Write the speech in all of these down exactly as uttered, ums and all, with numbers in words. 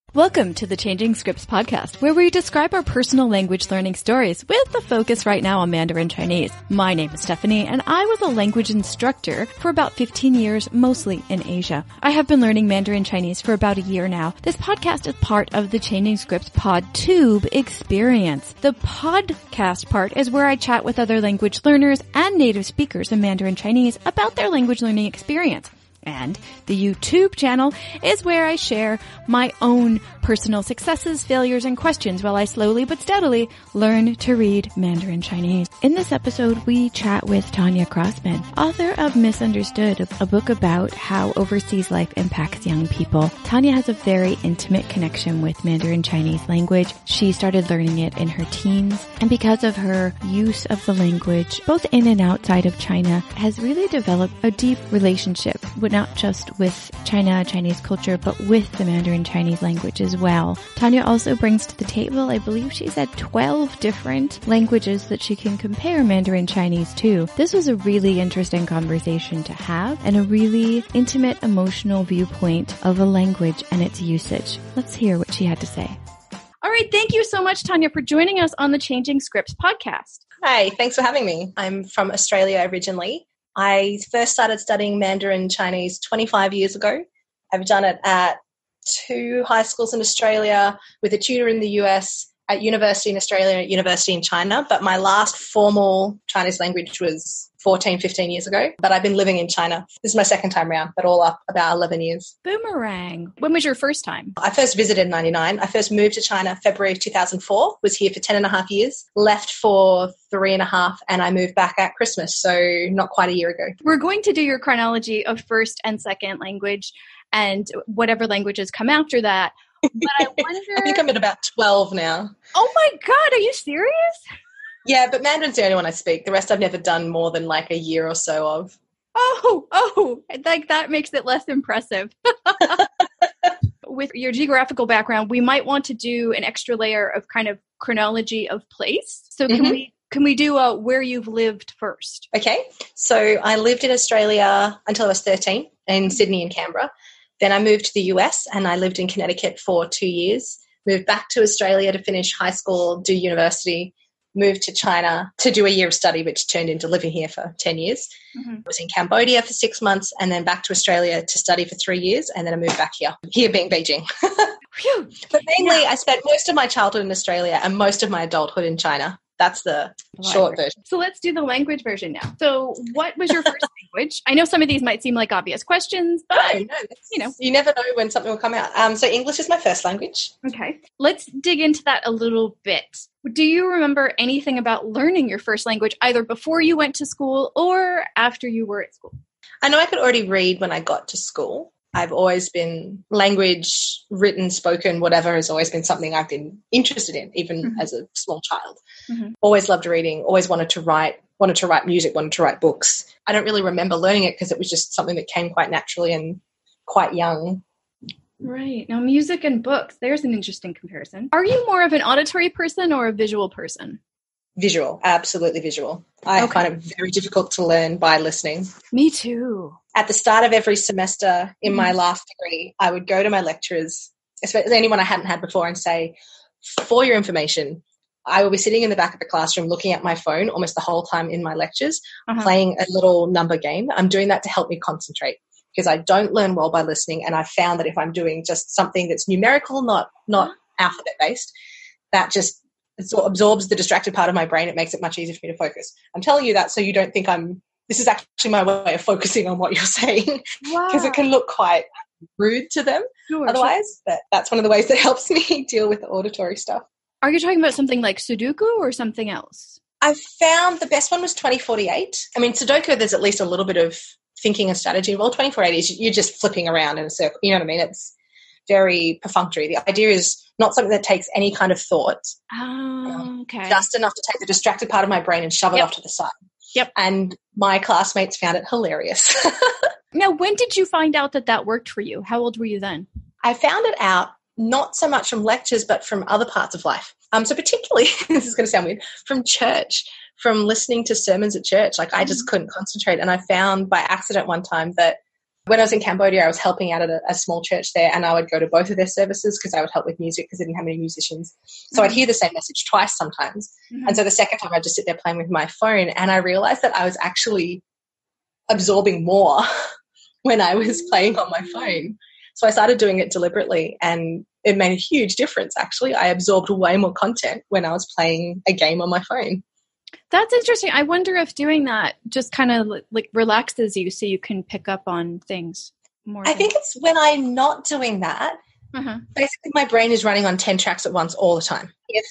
Welcome to the Changing Scripts podcast, where we describe our personal language learning stories with the focus right now on Mandarin Chinese. My name is Stephanie, and I was a language instructor for about fifteen years, mostly in Asia. I have been learning Mandarin Chinese for about a year now. This podcast is part of the Changing Scripts PodTube experience. The podcast part is where I chat with other language learners and native speakers in Mandarin Chinese about their language learning experience. And the YouTube channel is where I share my own personal successes, failures, and questions while I slowly but steadily learn to read Mandarin Chinese. In this episode, we chat with Tanya Crossman, author of Misunderstood, a book about how overseas life impacts young people. Tanya has a very intimate connection with Mandarin Chinese language. She started learning it in her teens, and because of her use of the language, both in and outside of China, has really developed a deep relationship with not just with China, Chinese culture, but with the Mandarin Chinese language as well. Tanya also brings to the table, I believe she said twelve different languages that she can compare Mandarin Chinese to. This was a really interesting conversation to have and a really intimate, emotional viewpoint of a language and its usage. Let's hear what she had to say. All right. Thank you so much, Tanya, for joining us on the Changing Scripts podcast. Hi. Thanks for having me. I'm from Australia originally. I first started studying Mandarin Chinese twenty-five years ago. I've done it at two high schools in Australia, with a tutor in the U S, at university in Australia, at university in China. But my last formal Chinese language was fourteen, fifteen years ago. But I've been living in China. This is my second time around, but all up about eleven years. Boomerang. When was your first time? I first visited in ninety-nine. I first moved to China February two thousand four, was here for ten and a half years, left for three and a half, and I moved back at Christmas, so not quite a year ago. We're going to do your chronology of first and second language and whatever languages come after that. But I wonder... I think I'm at about twelve now. Oh my God, are you serious? Yeah, but Mandarin's the only one I speak. The rest I've never done more than like a year or so of. Oh, oh, like that makes it less impressive. With your geographical background, we might want to do an extra layer of kind of chronology of place. So can mm-hmm. we can we do uh, where you've lived first? Okay. So I lived in Australia until I was thirteen in Sydney and Canberra. Then I moved to the U S and I lived in Connecticut for two years. Moved back to Australia to finish high school, do university. Moved to China to do a year of study, which turned into living here for ten years. Mm-hmm. I was in Cambodia for six months and then back to Australia to study for three years. And then I moved back here, here being Beijing. But mainly yeah. I spent most of my childhood in Australia and most of my adulthood in China. That's the language. Short version. So let's do the language version now. So what was your first language? I know some of these might seem like obvious questions, but no, no, you know. You never know when something will come out. Um, so English is my first language. Okay. Let's dig into that a little bit. Do you remember anything about learning your first language, either before you went to school or after you were at school? I know I could already read when I got to school. I've always been language, written, spoken, whatever has always been something I've been interested in, even mm-hmm. as a small child. Mm-hmm. Always loved reading, always wanted to write, wanted to write music, wanted to write books. I don't really remember learning it because it was just something that came quite naturally and quite young. Right. Now, music and books, there's an interesting comparison. Are you more of an auditory person or a visual person? Visual, absolutely visual. I okay. find it very difficult to learn by listening. Me too. At the start of every semester in mm. my last degree, I would go to my lecturers, especially anyone I hadn't had before, and say, for your information, I will be sitting in the back of the classroom looking at my phone almost the whole time in my lectures, uh-huh. playing a little number game. I'm doing that to help me concentrate because I don't learn well by listening, and I found that if I'm doing just something that's numerical, not not uh-huh. alphabet-based, that just absorbs the distracted part of my brain. It makes it much easier for me to focus. I'm telling you that so you don't think I'm this is actually my way of focusing on what you're saying because wow. it can look quite rude to them sure, otherwise. Sure. But that's one of the ways that helps me deal with the auditory stuff. Are you talking about something like Sudoku or something else? I found the best one was twenty forty-eight. I mean, Sudoku, there's at least a little bit of thinking and strategy. Well, twenty forty-eight is you're just flipping around in a circle. You know what I mean? It's very perfunctory. The idea is not something that takes any kind of thought. Oh, okay. Just enough to take the distracted part of my brain and shove yep. it off to the side. Yep. And my classmates found it hilarious. Now, when did you find out that that worked for you? How old were you then? I found it out not so much from lectures, but from other parts of life. Um, so particularly, this is going to sound weird, from church, from listening to sermons at church. Like I just couldn't concentrate. And I found by accident one time that When I was in Cambodia, I was helping out at a, a small church there, and I would go to both of their services because I would help with music because they didn't have any musicians. So mm-hmm. I'd hear the same message twice sometimes. Mm-hmm. And so the second time I'd just sit there playing with my phone, and I realized that I was actually absorbing more when I was playing on my phone. So I started doing it deliberately, and it made a huge difference, actually. I absorbed way more content when I was playing a game on my phone. That's interesting. I wonder if doing that just kind of like relaxes you so you can pick up on things more. I think it's when I'm not doing that, uh-huh. basically my brain is running on ten tracks at once all the time. If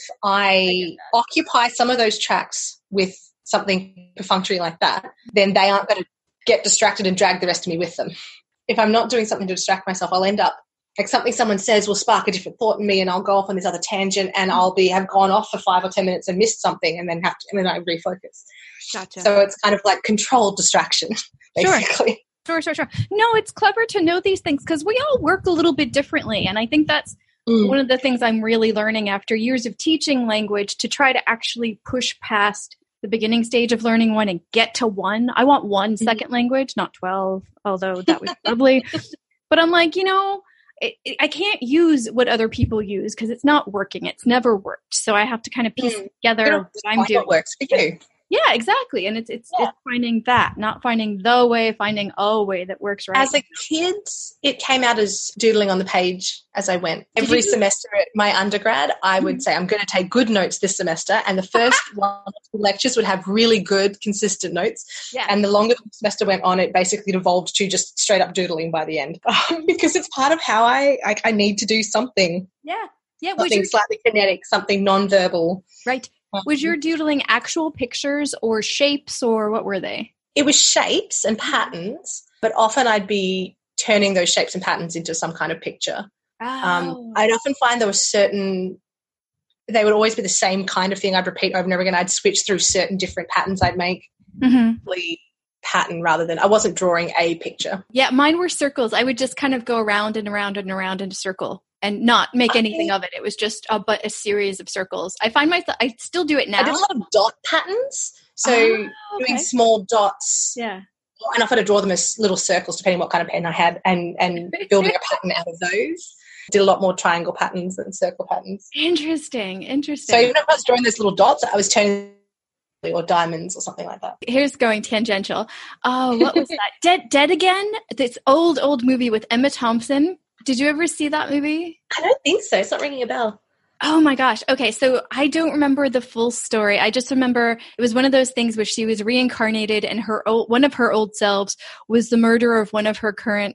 I, I occupy some of those tracks with something perfunctory like that, then they aren't going to get distracted and drag the rest of me with them. If I'm not doing something to distract myself, I'll end up like something someone says will spark a different thought in me, and I'll go off on this other tangent, and I'll be have gone off for five or ten minutes and missed something, and then have to, and then I refocus. Gotcha. So it's kind of like controlled distraction, basically. Sure, sure, sure. No, it's clever to know these things because we all work a little bit differently, and I think that's mm. one of the things I'm really learning after years of teaching language, to try to actually push past the beginning stage of learning one and get to one. I want one mm-hmm. second language, not twelve, although that would lovely. But I'm like, you know, it, it, I can't use what other people use because it's not working. It's never worked. So I have to kind of piece mm. together what I'm doing. What works for you. Yeah, exactly. And it's it's, yeah. it's finding that, not finding the way, finding a way that works right. As a kid, it came out as doodling on the page as I went. Did Every semester at my undergrad, I would mm-hmm. say, I'm going to take good notes this semester. And the first one or two lectures would have really good, consistent notes. Yeah. And the longer the semester went on, it basically devolved to just straight up doodling by the end. Because it's part of how I, I, I need to do something. Yeah. Yeah. Something your- slightly kinetic, something nonverbal. Right. Was your doodling actual pictures or shapes, or what were they? It was shapes and patterns, but often I'd be turning those shapes and patterns into some kind of picture. Oh. Um, I'd often find there were certain, they would always be the same kind of thing I'd repeat over and over again. I'd switch through certain different patterns I'd make. Mm-hmm. Pattern rather than, I wasn't drawing a picture. Yeah, mine were circles. I would just kind of go around and around and around in a circle and not make anything of it. It was just a, but a series of circles. I find myself, I still do it now. I did a lot of dot patterns. So oh, okay. doing small dots. Yeah. And I've had to draw them as little circles depending what kind of pen I had, and, and building a pattern out of those. Did a lot more triangle patterns than circle patterns. Interesting, interesting. So even if I was drawing those little dots, I was turning or diamonds or something like that. Here's going tangential. Oh, what was that? Dead Dead Again? This old, old movie with Emma Thompson. Did you ever see that movie? I don't think so. It's not ringing a bell. Oh my gosh. Okay. So I don't remember the full story. I just remember it was one of those things where she was reincarnated and her old, one of her old selves was the murderer of one of her current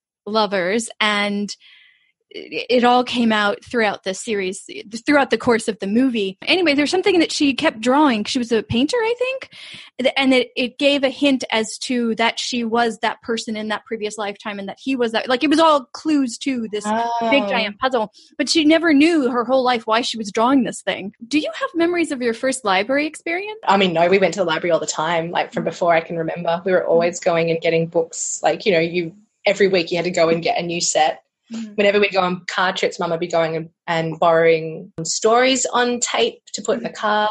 lovers. And it all came out throughout the series, throughout the course of the movie. Anyway, there's something that she kept drawing. She was a painter, I think, and it, it gave a hint as to that she was that person in that previous lifetime and that he was that. Like, it was all clues to this oh. big, giant puzzle. But she never knew her whole life why she was drawing this thing. Do you have memories of your first library experience? I mean, no, we went to the library all the time, like from before I can remember. We were always going and getting books. Like, you know, you every week you had to go and get a new set. Mm-hmm. Whenever we'd go on car trips, Mum would be going and, and borrowing stories on tape to put in the car.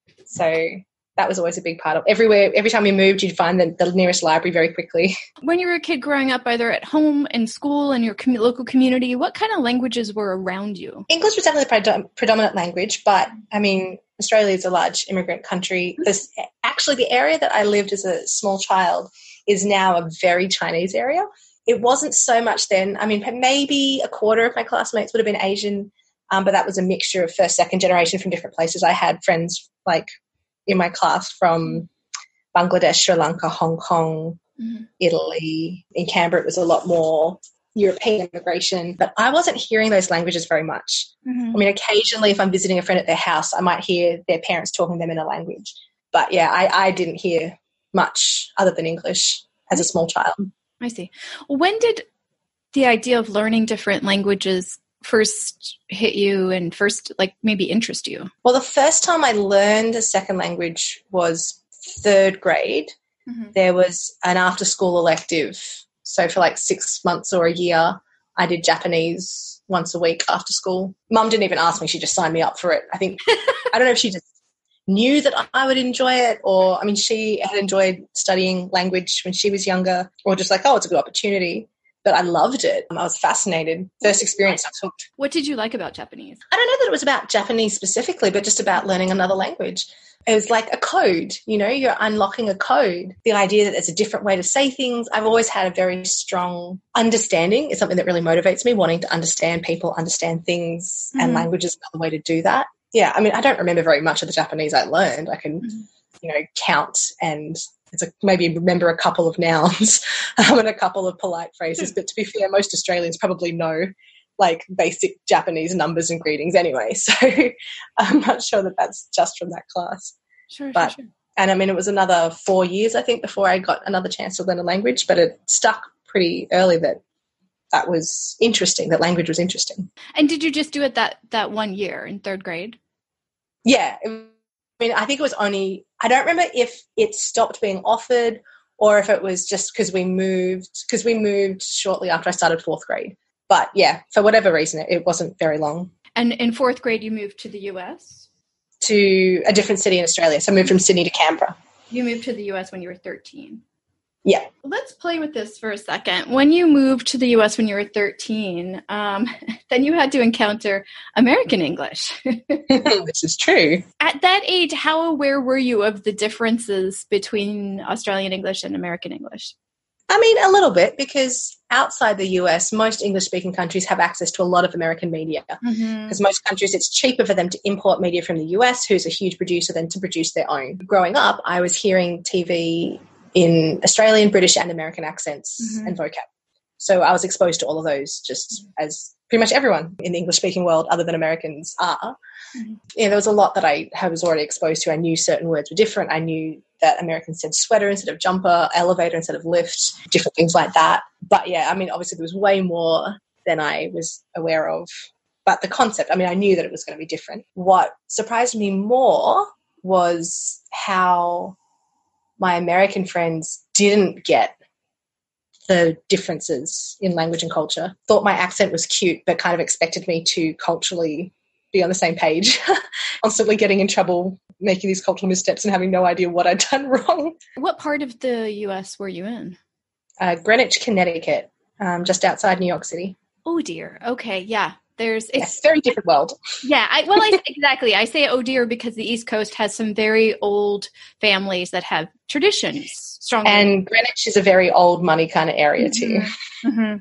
So that was always a big part of everywhere. Every time we moved, you'd find the, the nearest library very quickly. When you were a kid growing up, either at home, in school, in your com- local community, what kind of languages were around you? English was definitely the predom- predominant language, but I mean, Australia is a large immigrant country. There's, actually, the area that I lived as a small child is now a very Chinese area. It wasn't so much then. I mean, maybe a quarter of my classmates would have been Asian, um, but that was a mixture of first, second generation from different places. I had friends like in my class from Bangladesh, Sri Lanka, Hong Kong, mm-hmm. Italy. In Canberra, it was a lot more European immigration, but I wasn't hearing those languages very much. Mm-hmm. I mean, occasionally if I'm visiting a friend at their house, I might hear their parents talking to them in a language. But, yeah, I, I didn't hear much other than English as a small child. I see. When did the idea of learning different languages first hit you and first, like, maybe interest you? Well, the first time I learned a second language was third grade. Mm-hmm. There was an after-school elective. So for like six months or a year, I did Japanese once a week after school. Mum didn't even ask me. She just signed me up for it. I think, I don't know if she just, knew that I would enjoy it, or, I mean, she had enjoyed studying language when she was younger, or just like, oh, it's a good opportunity. But I loved it. I was fascinated. First experience I took. What did you like about Japanese? I don't know that it was about Japanese specifically, but just about learning another language. It was like a code, you know, you're unlocking a code. The idea that there's a different way to say things. I've always had a very strong understanding. It's something that really motivates me, wanting to understand people, understand things, mm-hmm. and language is another way to do that. Yeah, I mean, I don't remember very much of the Japanese I learned. I can, mm-hmm. you know, count and it's a, maybe remember a couple of nouns um, and a couple of polite phrases. But to be fair, most Australians probably know like basic Japanese numbers and greetings anyway. So I'm not sure that that's just from that class. Sure, but, sure, sure. And I mean, it was another four years, I think, before I got another chance to learn a language, but it stuck pretty early that that was interesting, that language was interesting. And did you just do it that, that one year in third grade? Yeah. I mean, I think it was only, I don't remember if it stopped being offered or if it was just because we moved, because we moved shortly after I started fourth grade. But yeah, for whatever reason, it, it wasn't very long. And in fourth grade, you moved to the U S? To a different city in Australia. So I moved from Sydney to Canberra. You moved to the U S when you were thirteen? Yeah. Let's play with this for a second. When you moved to the U S when you were thirteen, um, then you had to encounter American English. This is true. At that age, how aware were you of the differences between Australian English and American English? I mean, a little bit, because outside the U S, most English-speaking countries have access to a lot of American media. Because mm-hmm. most countries, it's cheaper for them to import media from the U S, who's a huge producer, than to produce their own. Growing up, I was hearing T V in Australian, British, and American accents mm-hmm. and vocab. So I was exposed to all of those, just as pretty much everyone in the English-speaking world other than Americans are. Mm-hmm. Yeah, there was a lot that I was already exposed to. I knew certain words were different. I knew that Americans said sweater instead of jumper, elevator instead of lift, different things like that. But yeah, I mean, obviously there was way more than I was aware of. But the concept, I mean, I knew that it was going to be different. What surprised me more was how my American friends didn't get the differences in language and culture. Thought my accent was cute, but kind of expected me to culturally be on the same page, constantly getting in trouble, making these cultural missteps and having no idea what I'd done wrong. What part of the U S were you in? Uh, Greenwich, Connecticut, um, just outside New York City. Oh dear. Okay. Yeah. There's it's yes, very different world. Yeah. I, well, I, exactly. I say oh dear because the East Coast has some very old families that have traditions. Strongly. And Greenwich is a very old money kind of area mm-hmm. too. Mm-hmm.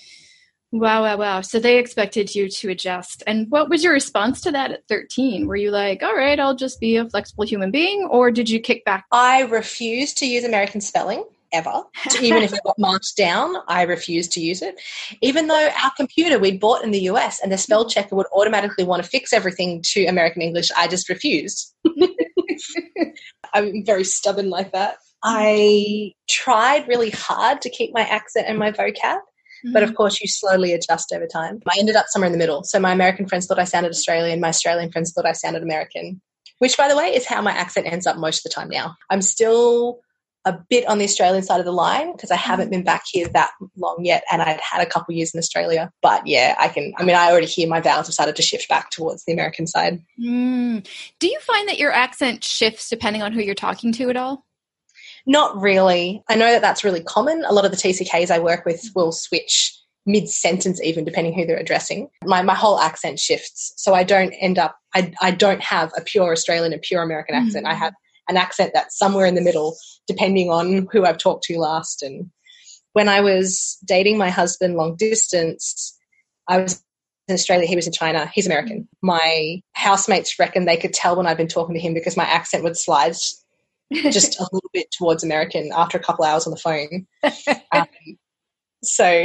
Wow, wow, wow. So they expected you to adjust. And what was your response to that at thirteen? Were you like, all right, I'll just be a flexible human being? Or did you kick back? I refused to use American spelling ever. So even if it got marked down, I refused to use it. Even though our computer we'd bought in the U S and the spell checker would automatically want to fix everything to American English, I just refused. I'm very stubborn like that. I tried really hard to keep my accent and my vocab. Mm-hmm. But, of course, you slowly adjust over time. I ended up somewhere in the middle. So my American friends thought I sounded Australian. My Australian friends thought I sounded American, which, by the way, is how my accent ends up most of the time now. I'm still a bit on the Australian side of the line because I haven't been back here that long yet, and I'd had a couple of years in Australia. But, yeah, I can – I mean, I already hear my vowels have started to shift back towards the American side. Mm. Do you find that your accent shifts depending on who you're talking to at all? Not really. I know that that's really common. A lot of the T C Ks I work with will switch mid-sentence even depending who they're addressing. My my whole accent shifts. So I don't end up I, – I don't have a pure Australian and pure American mm-hmm. accent. I have an accent that's somewhere in the middle depending on who I've talked to last. And when I was dating my husband long distance, I was in Australia, he was in China. He's American. My housemates reckon they could tell when I'd been talking to him because my accent would slide just a little bit towards American after a couple hours on the phone. Um, so,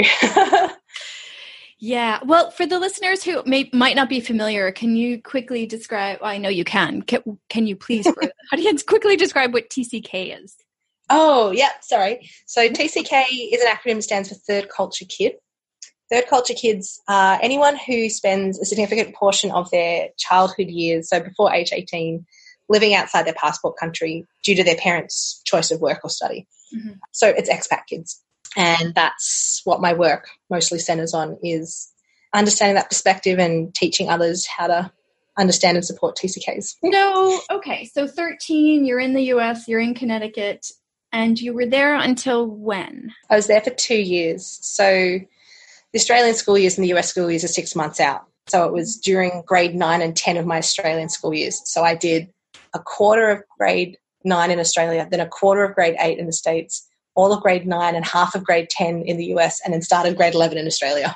yeah. Well, for the listeners who may, might not be familiar, can you quickly describe? Well, I know you can. Can, can you please? For how do you quickly describe what T C K is? Oh, yeah. Sorry. So T C K is an acronym that stands for Third Culture Kid. Third Culture Kids are anyone who spends a significant portion of their childhood years, so before age eighteen, living outside their passport country due to their parents' choice of work or study. Mm-hmm. So it's expat kids. And that's what my work mostly centres on, is understanding that perspective and teaching others how to understand and support T C Ks. So, okay, so thirteen, you're in the U S, you're in Connecticut, and you were there until when? I was there for two years. So the Australian school years and the U S school years are six months out. So it was during grade nine and ten of my Australian school years. So I did a quarter of grade nine in Australia, then a quarter of grade eight in the States, all of grade nine and half of grade ten in the U S, and then started grade eleven in Australia.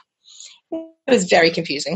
It was very confusing.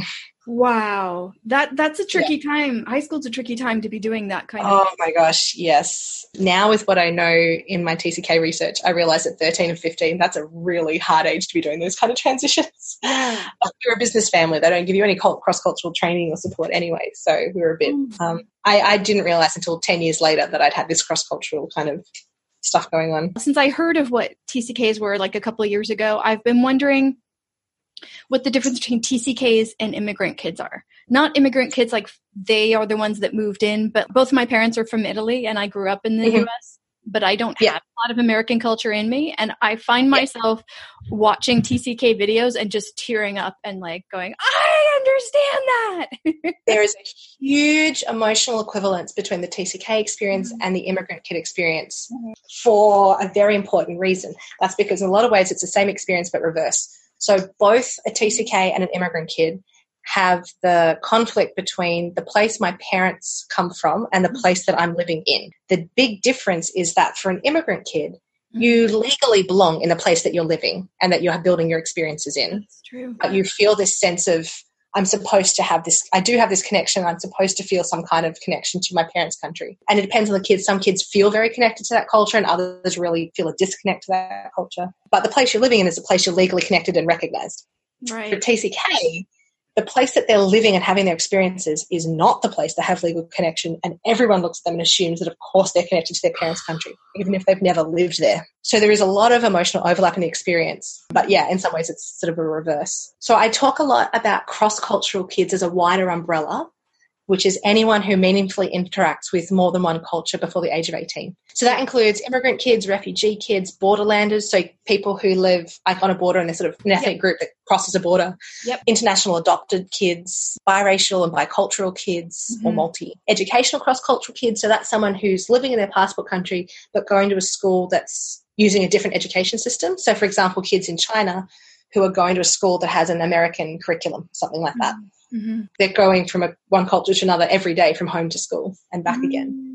Wow. That that's a tricky yeah. time. High school's a tricky time to be doing that kind oh of Oh my gosh, yes. Now with what I know in my T C K research, I realize at thirteen and fifteen, that's a really hard age to be doing those kind of transitions. Yeah. You're a business family. They don't give you any cross-cultural training or support anyway. So we were a bit, mm-hmm. um, I, I didn't realize until ten years later that I'd had this cross-cultural kind of stuff going on. Since I heard of what T C Ks were like a couple of years ago, I've been wondering what the difference between T C Ks and immigrant kids are. Not immigrant kids like they are the ones that moved in, but both my parents are from Italy and I grew up in the mm-hmm. U S, but I don't yeah. have a lot of American culture in me. And I find myself yeah. watching T C K videos and just tearing up and like going, I understand that. There is a huge emotional equivalence between the T C K experience mm-hmm. and the immigrant kid experience mm-hmm. for a very important reason. That's because in a lot of ways it's the same experience but reverse. So both a T C K and an immigrant kid have the conflict between the place my parents come from and the place that I'm living in. The big difference is that for an immigrant kid, you legally belong in the place that you're living and that you're building your experiences in. That's true. But you feel this sense of, I'm supposed to have this, I do have this connection. I'm supposed to feel some kind of connection to my parents' country. And it depends on the kids. Some kids feel very connected to that culture and others really feel a disconnect to that culture. But the place you're living in is the place you're legally connected and recognized. Right. For T C K, the place that they're living and having their experiences is not the place they have legal connection, and everyone looks at them and assumes that of course they're connected to their parents' country, even if they've never lived there. So there is a lot of emotional overlap in the experience. But yeah, in some ways it's sort of a reverse. So I talk a lot about cross-cultural kids as a wider umbrella, which is anyone who meaningfully interacts with more than one culture before the age of eighteen. So that includes immigrant kids, refugee kids, borderlanders, so people who live like on a border and they're sort of an ethnic yep. group that crosses a border, yep. international adopted kids, biracial and bicultural kids, mm-hmm. or multi-educational cross-cultural kids. So that's someone who's living in their passport country but going to a school that's using a different education system. So, for example, kids in China who are going to a school that has an American curriculum, something like that. Mm-hmm. They're going from a, one culture to another every day from home to school and back mm-hmm. again.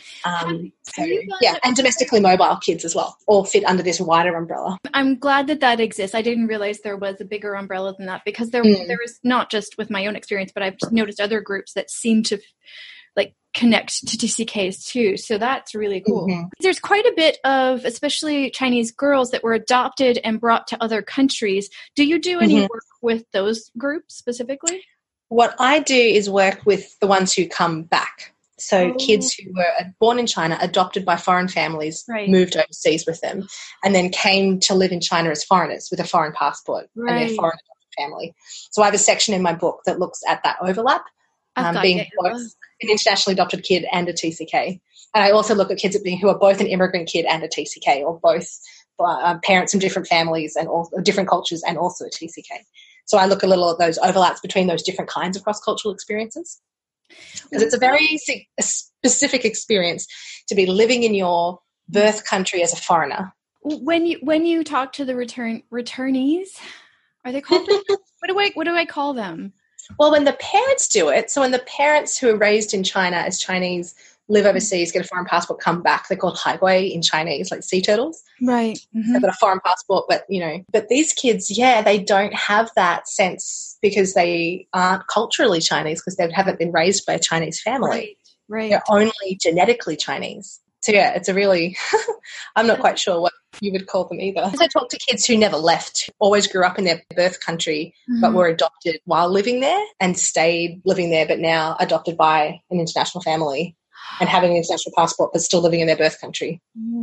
Um, so, yeah, and domestically mobile kids as well, all fit under this wider umbrella. I'm glad that that exists. I didn't realize there was a bigger umbrella than that because there, mm. there is not just with my own experience, but I've noticed other groups that seem to like connect to T C Ks too. So that's really cool. Mm-hmm. There's quite a bit of, especially Chinese girls that were adopted and brought to other countries. Do you do any mm-hmm. work with those groups specifically? What I do is work with the ones who come back. So oh. kids who were born in China, adopted by foreign families, right. moved overseas with them, and then came to live in China as foreigners with a foreign passport right. and their foreign adopted family. So I have a section in my book that looks at that overlap, um, being both an internationally adopted kid and a T C K. And I also look at kids at being, who are both an immigrant kid and a T C K, or both uh, parents from different families and all, different cultures and also a T C K. So I look a little at those overlaps between those different kinds of cross-cultural experiences. Because it's a very a specific experience to be living in your birth country as a foreigner. When you when you talk to the return returnees, are they called? what do I what do I call them? Well, when the parents do it, so when the parents who are raised in China as Chinese live overseas, get a foreign passport, come back, they're called haigui in Chinese, like sea turtles. Right. Mm-hmm. They've got a foreign passport, but, you know, but these kids, yeah, they don't have that sense because they aren't culturally Chinese because they haven't been raised by a Chinese family. Right, right. They're only genetically Chinese. So, yeah, it's a really, I'm not quite sure what you would call them either. I talk to kids who never left, always grew up in their birth country, mm-hmm. but were adopted while living there and stayed living there, but now adopted by an international family and having an international passport, but still living in their birth country.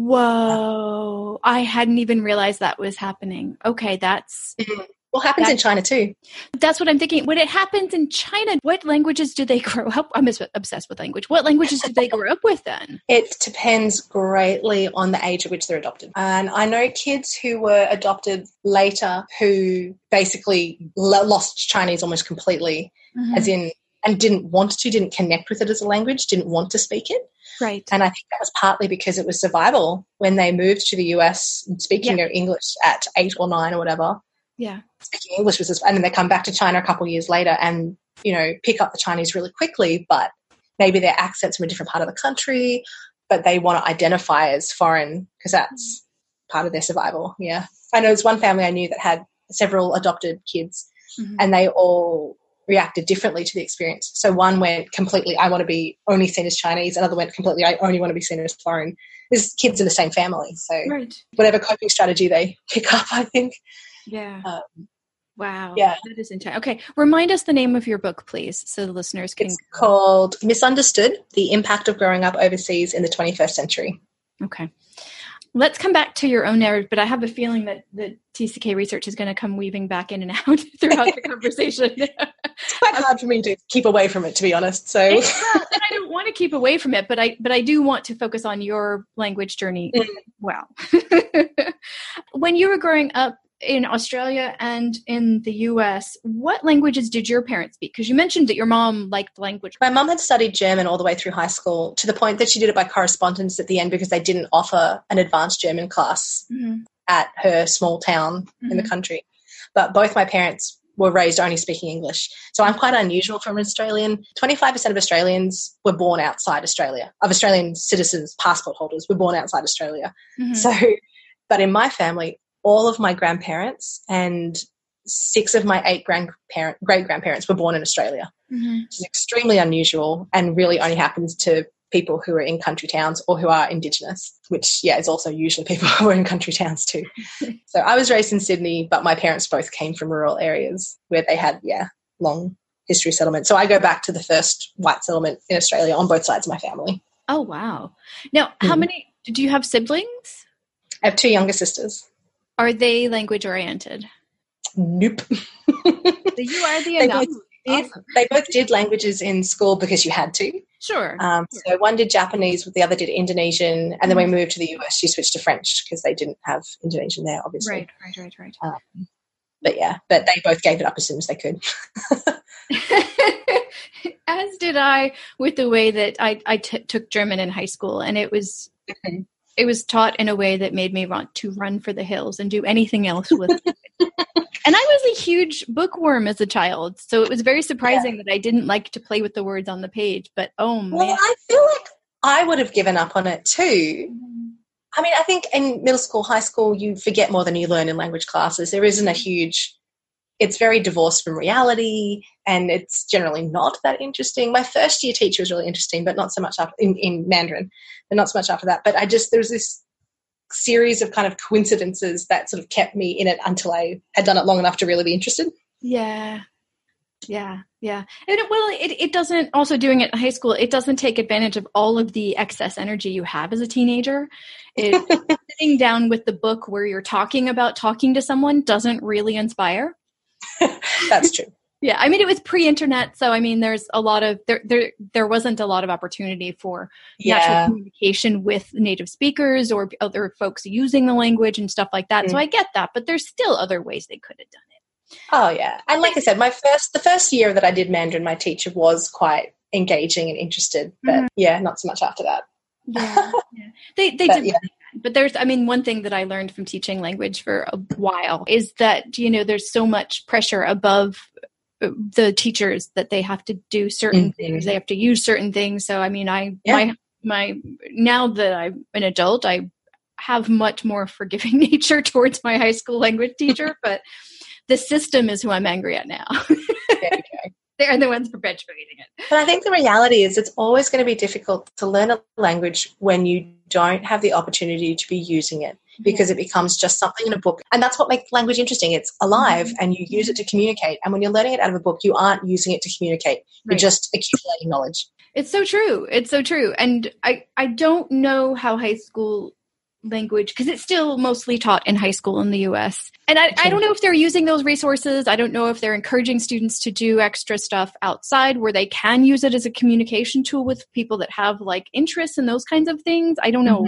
Whoa. I hadn't even realized that was happening. Okay, that's... Mm-hmm. Well, it happens that, in China too. That's what I'm thinking. When it happens in China, what languages do they grow up? I'm obsessed with language. What languages do they grow up with then? It depends greatly on the age at which they're adopted. And I know kids who were adopted later who basically lost Chinese almost completely, mm-hmm. as in and didn't want to, didn't connect with it as a language, didn't want to speak it. Right. And I think that was partly because it was survival when they moved to the U S speaking yeah. English at eight or nine or whatever. Yeah. Speaking English was this, and then they come back to China a couple of years later and, you know, pick up the Chinese really quickly, but maybe their accents from a different part of the country, but they want to identify as foreign because that's part of their survival. Yeah. I know there's one family I knew that had several adopted kids mm-hmm. and they all reacted differently to the experience. So one went completely, I want to be only seen as Chinese. Another went completely, I only want to be seen as foreign. There's kids in the same family. So right. whatever coping strategy they pick up, I think. Yeah. Um, wow. Yeah. That is intense. Okay. Remind us the name of your book, please, so the listeners can. It's called Misunderstood, The Impact of Growing Up Overseas in the twenty-first Century. Okay. Let's come back to your own narrative, but I have a feeling that the T C K research is going to come weaving back in and out throughout the conversation. It's quite hard for me to keep away from it, to be honest. So, and, well, and I don't want to keep away from it, but I but I do want to focus on your language journey. Mm. Wow. When you were growing up in Australia and in the U S, what languages did your parents speak? Because you mentioned that your mom liked language. My mom had studied German all the way through high school to the point that she did it by correspondence at the end because they didn't offer an advanced German class mm-hmm. at her small town mm-hmm. in the country. But both my parents were raised only speaking English. So I'm quite unusual for an Australian. twenty-five percent of Australians were born outside Australia, of Australian citizens, passport holders were born outside Australia. Mm-hmm. So, but in my family, all of my grandparents and six of my eight grandparent, great-grandparents were born in Australia, mm-hmm. which is extremely unusual and really only happens to people who are in country towns or who are Indigenous, which, yeah, is also usually people who are in country towns too. So I was raised in Sydney, but my parents both came from rural areas where they had, yeah, long history settlement. So I go back to the first white settlement in Australia on both sides of my family. Oh, wow. Now, how mm-hmm. many – do you have siblings? I have two younger sisters. Are they language oriented? Nope. So you are the enough. They, awesome. They both did languages in school because you had to. Sure. Um, sure. So one did Japanese, the other did Indonesian, and then when we moved to the U S, she switched to French because they didn't have Indonesian there, obviously. Right, right, right, right. Um, but yeah, but they both gave it up as soon as they could. As did I with the way that I, I t- took German in high school, and it was... Mm-hmm. It was taught in a way that made me want to run for the hills and do anything else with it. And I was a huge bookworm as a child, so it was very surprising yeah. that I didn't like to play with the words on the page. But oh man, well, I feel like I would have given up on it too. Mm-hmm. I mean, I think in middle school, high school, you forget more than you learn in language classes. There isn't a huge. It's very divorced from reality, and it's generally not that interesting. My first year teacher was really interesting, but not so much after, in, in Mandarin, but not so much after that. But I just, there was this series of kind of coincidences that sort of kept me in it until I had done it long enough to really be interested. Yeah. Yeah. Yeah. And it, well, it, it doesn't, also doing it in high school, it doesn't take advantage of all of the excess energy you have as a teenager. It, sitting down with the book where you're talking about talking to someone doesn't really inspire. That's true. Yeah, I mean, it was pre-internet, so I mean, there's a lot of there. There, there wasn't a lot of opportunity for yeah. natural communication with native speakers or other folks using the language and stuff like that. Mm. So I get that, but there's still other ways they could have done it. Oh yeah, and like I said, my first the first year that I did Mandarin, my teacher was quite engaging and interested, but mm-hmm. yeah, not so much after that. Yeah, yeah. they they but, did. Yeah. But there's, I mean, one thing that I learned from teaching language for a while is that, you know, there's so much pressure above the teachers that they have to do certain mm-hmm. things. They have to use certain things. So, I mean, I, yeah. my, my, now that I'm an adult, I have much more forgiving nature towards my high school language teacher, but the system is who I'm angry at now. Okay. They're the ones perpetuating it. But I think the reality is it's always going to be difficult to learn a language when you don't have the opportunity to be using it because yeah. it becomes just something in a book. And that's what makes language interesting. It's alive mm-hmm. and you use it to communicate. And when you're learning it out of a book, you aren't using it to communicate. You're right. just accumulating knowledge. It's so true. It's so true. And I, I don't know how high school language, because it's still mostly taught in high school in the U S. And I, I don't know if they're using those resources. I don't know if they're encouraging students to do extra stuff outside where they can use it as a communication tool with people that have like interests in those kinds of things. I don't know. Mm-hmm.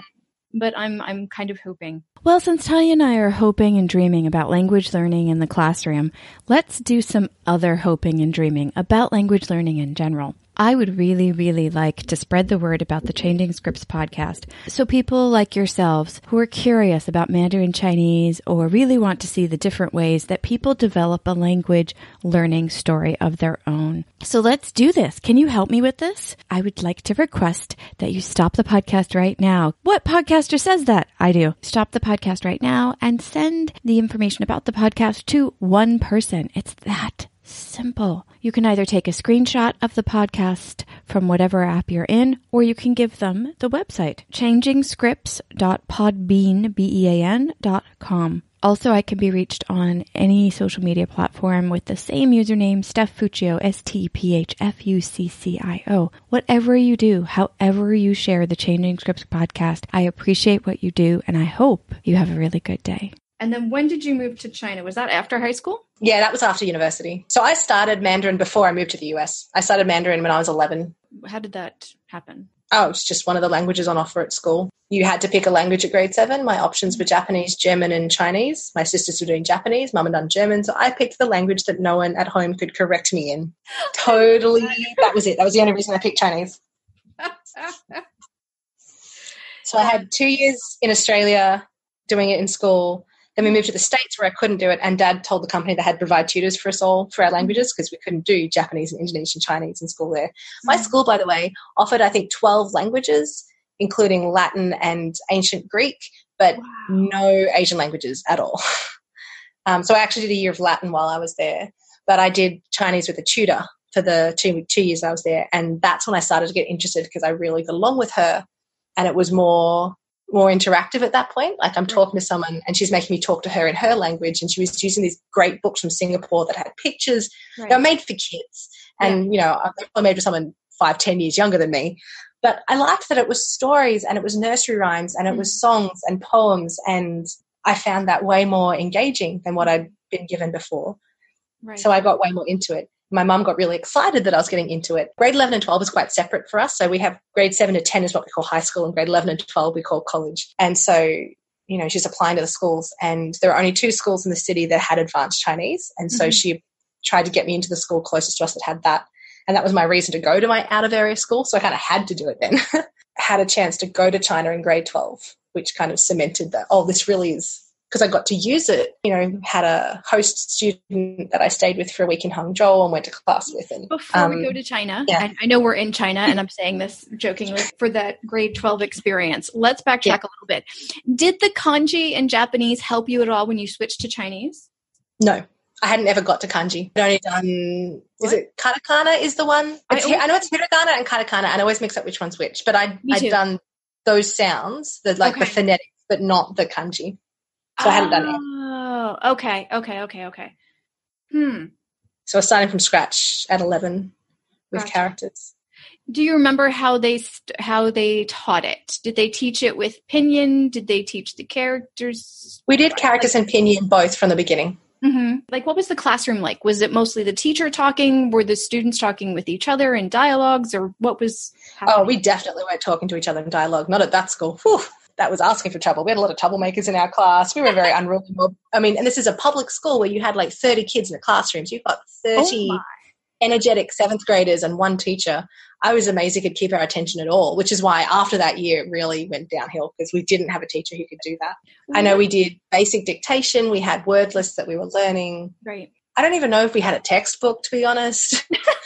but I'm I'm kind of hoping. Well, since Talia and I are hoping and dreaming about language learning in the classroom, let's do some other hoping and dreaming about language learning in general. I would really, really like to spread the word about the Changing Scripts podcast so people like yourselves who are curious about Mandarin Chinese or really want to see the different ways that people develop a language learning story of their own. So let's do this. Can you help me with this? I would like to request that you stop the podcast right now. What podcaster says that? I do. Stop the podcast right now and send the information about the podcast to one person. It's that simple. You can either take a screenshot of the podcast from whatever app you're in, or you can give them the website, changing scripts dot podbean, B E A N, dot com. Also, I can be reached on any social media platform with the same username, Steph Fuccio, S T P H F U C C I O. Whatever you do, however you share the Changing Scripts podcast, I appreciate what you do, and I hope you have a really good day. And then when did you move to China? Was that after high school? Yeah, that was after university. So I started Mandarin before I moved to the U S. I started Mandarin when I was eleven. How did that happen? Oh, it's just one of the languages on offer at school. You had to pick a language at grade seven. My options were Japanese, German, and Chinese. My sisters were doing Japanese, mum had done German. So I picked the language that no one at home could correct me in. Totally. That was it. That was the only reason I picked Chinese. So I had two years in Australia doing it in school. Then we moved to the States where I couldn't do it, and Dad told the company they had to provide tutors for us all for our languages because we couldn't do Japanese and Indonesian Chinese in school there. Mm-hmm. My school, by the way, offered, I think, twelve languages, including Latin and ancient Greek, but wow. no Asian languages at all. um, so I actually did a year of Latin while I was there, but I did Chinese with a tutor for the two, two years I was there, and that's when I started to get interested because I really got along with her, and it was more... more interactive at that point. Like I'm talking to someone and she's making me talk to her in her language, and she was using these great books from Singapore that had pictures. Right. They were made for kids. And, yeah. you know, they were made for someone five, ten years younger than me. But I liked that it was stories and it was nursery rhymes and it mm. was songs and poems, and I found that way more engaging than what I'd been given before. Right. So I got way more into it. My mum got really excited that I was getting into it. Grade eleven and twelve is quite separate for us. So we have grade seven to ten is what we call high school, and grade eleven and twelve we call college. And so, you know, she's applying to the schools, and there are only two schools in the city that had advanced Chinese. And so mm-hmm. she tried to get me into the school closest to us that had that. And that was my reason to go to my out-of-area school. So I kind of had to do it then. Had a chance to go to China in grade twelve, which kind of cemented that, oh, this really is... because I got to use it, you know, had a host student that I stayed with for a week in Hangzhou and went to class with. And, Before um, we go to China, yeah. and I know we're in China, and I'm saying this jokingly, for that grade twelve experience, let's backtrack yeah. a little bit. Did the kanji in Japanese help you at all when you switched to Chinese? No, I hadn't ever got to kanji. I'd only done, what? Is it katakana is the one? It's, I, always, I know it's hiragana and katakana, and I always mix up which one's which, but I'd, I'd done those sounds, the, like okay. the phonetics, but not the kanji. So I hadn't done it. Oh, okay, okay, okay, okay. Hmm. So I was starting from scratch at eleven with gotcha. characters. Do you remember how they st- how they taught it? Did they teach it with pinyin? Did they teach the characters? We did characters and pinyin both from the beginning. Mm-hmm. Like, what was the classroom like? Was it mostly the teacher talking? Were the students talking with each other in dialogues, or what was happening? Oh, we definitely weren't talking to each other in dialogue. Not at that school. Whew. That was asking for trouble. We had a lot of troublemakers in our class. We were a very unruly mob. I mean, and this is a public school where you had like thirty kids in a classroom. So you've got thirty oh energetic seventh graders and one teacher. I was amazed he could keep our attention at all, which is why after that year it really went downhill because we didn't have a teacher who could do that. Mm-hmm. I know we did basic dictation. We had word lists that we were learning. Right. I don't even know if we had a textbook, to be honest.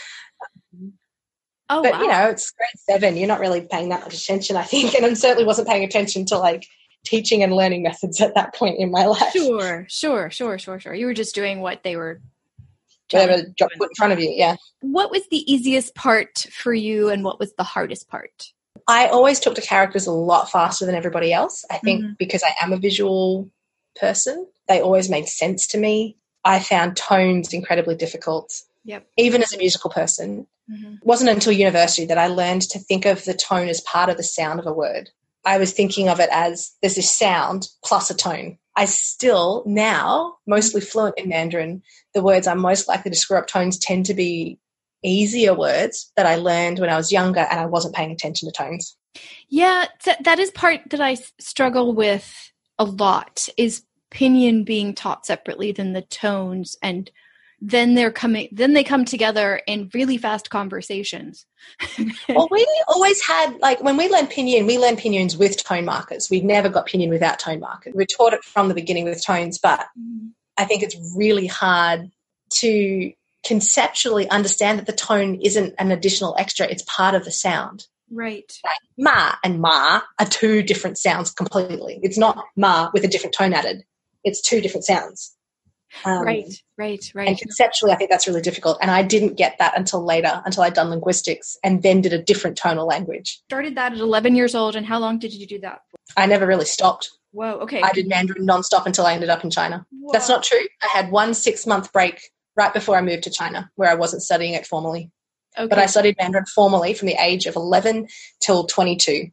Oh, but, wow. you know, it's grade seven. You're not really paying that much attention, I think. And I certainly wasn't paying attention to, like, teaching and learning methods at that point in my life. Sure, sure, sure, sure, sure. You were just doing what they were whatever job put in front of you, yeah. What was the easiest part for you and what was the hardest part? I always took to characters a lot faster than everybody else. I think mm-hmm. because I am a visual person, they always made sense to me. I found tones incredibly difficult. Yep. Even as a musical person. Mm-hmm. It wasn't until university that I learned to think of the tone as part of the sound of a word. I was thinking of it as there's this sound plus a tone. I still now, mostly fluent in Mandarin, the words I'm most likely to screw up tones tend to be easier words that I learned when I was younger and I wasn't paying attention to tones. Yeah, th- that is part that I s- struggle with a lot is pinyin being taught separately than the tones, and then they're coming then they come together in really fast conversations. Well, we always had, like, when we learned pinyin, we learned pinyins with tone markers. We never got pinyin without tone markers. We taught it from the beginning with tones, but I think it's really hard to conceptually understand that the tone isn't an additional extra, it's part of the sound. Right. Like ma and ma are two different sounds completely. It's not ma with a different tone added. It's two different sounds. Um, right, right, right. And conceptually, I think that's really difficult. And I didn't get that until later, until I'd done linguistics and then did a different tonal language. Started that at eleven years old, and how long did you do that for? I never really stopped. Whoa, okay. I did Mandarin nonstop until I ended up in China. Whoa. That's not true. I had one six-month break right before I moved to China where I wasn't studying it formally. Okay. But I studied Mandarin formally from the age of eleven till twenty-two.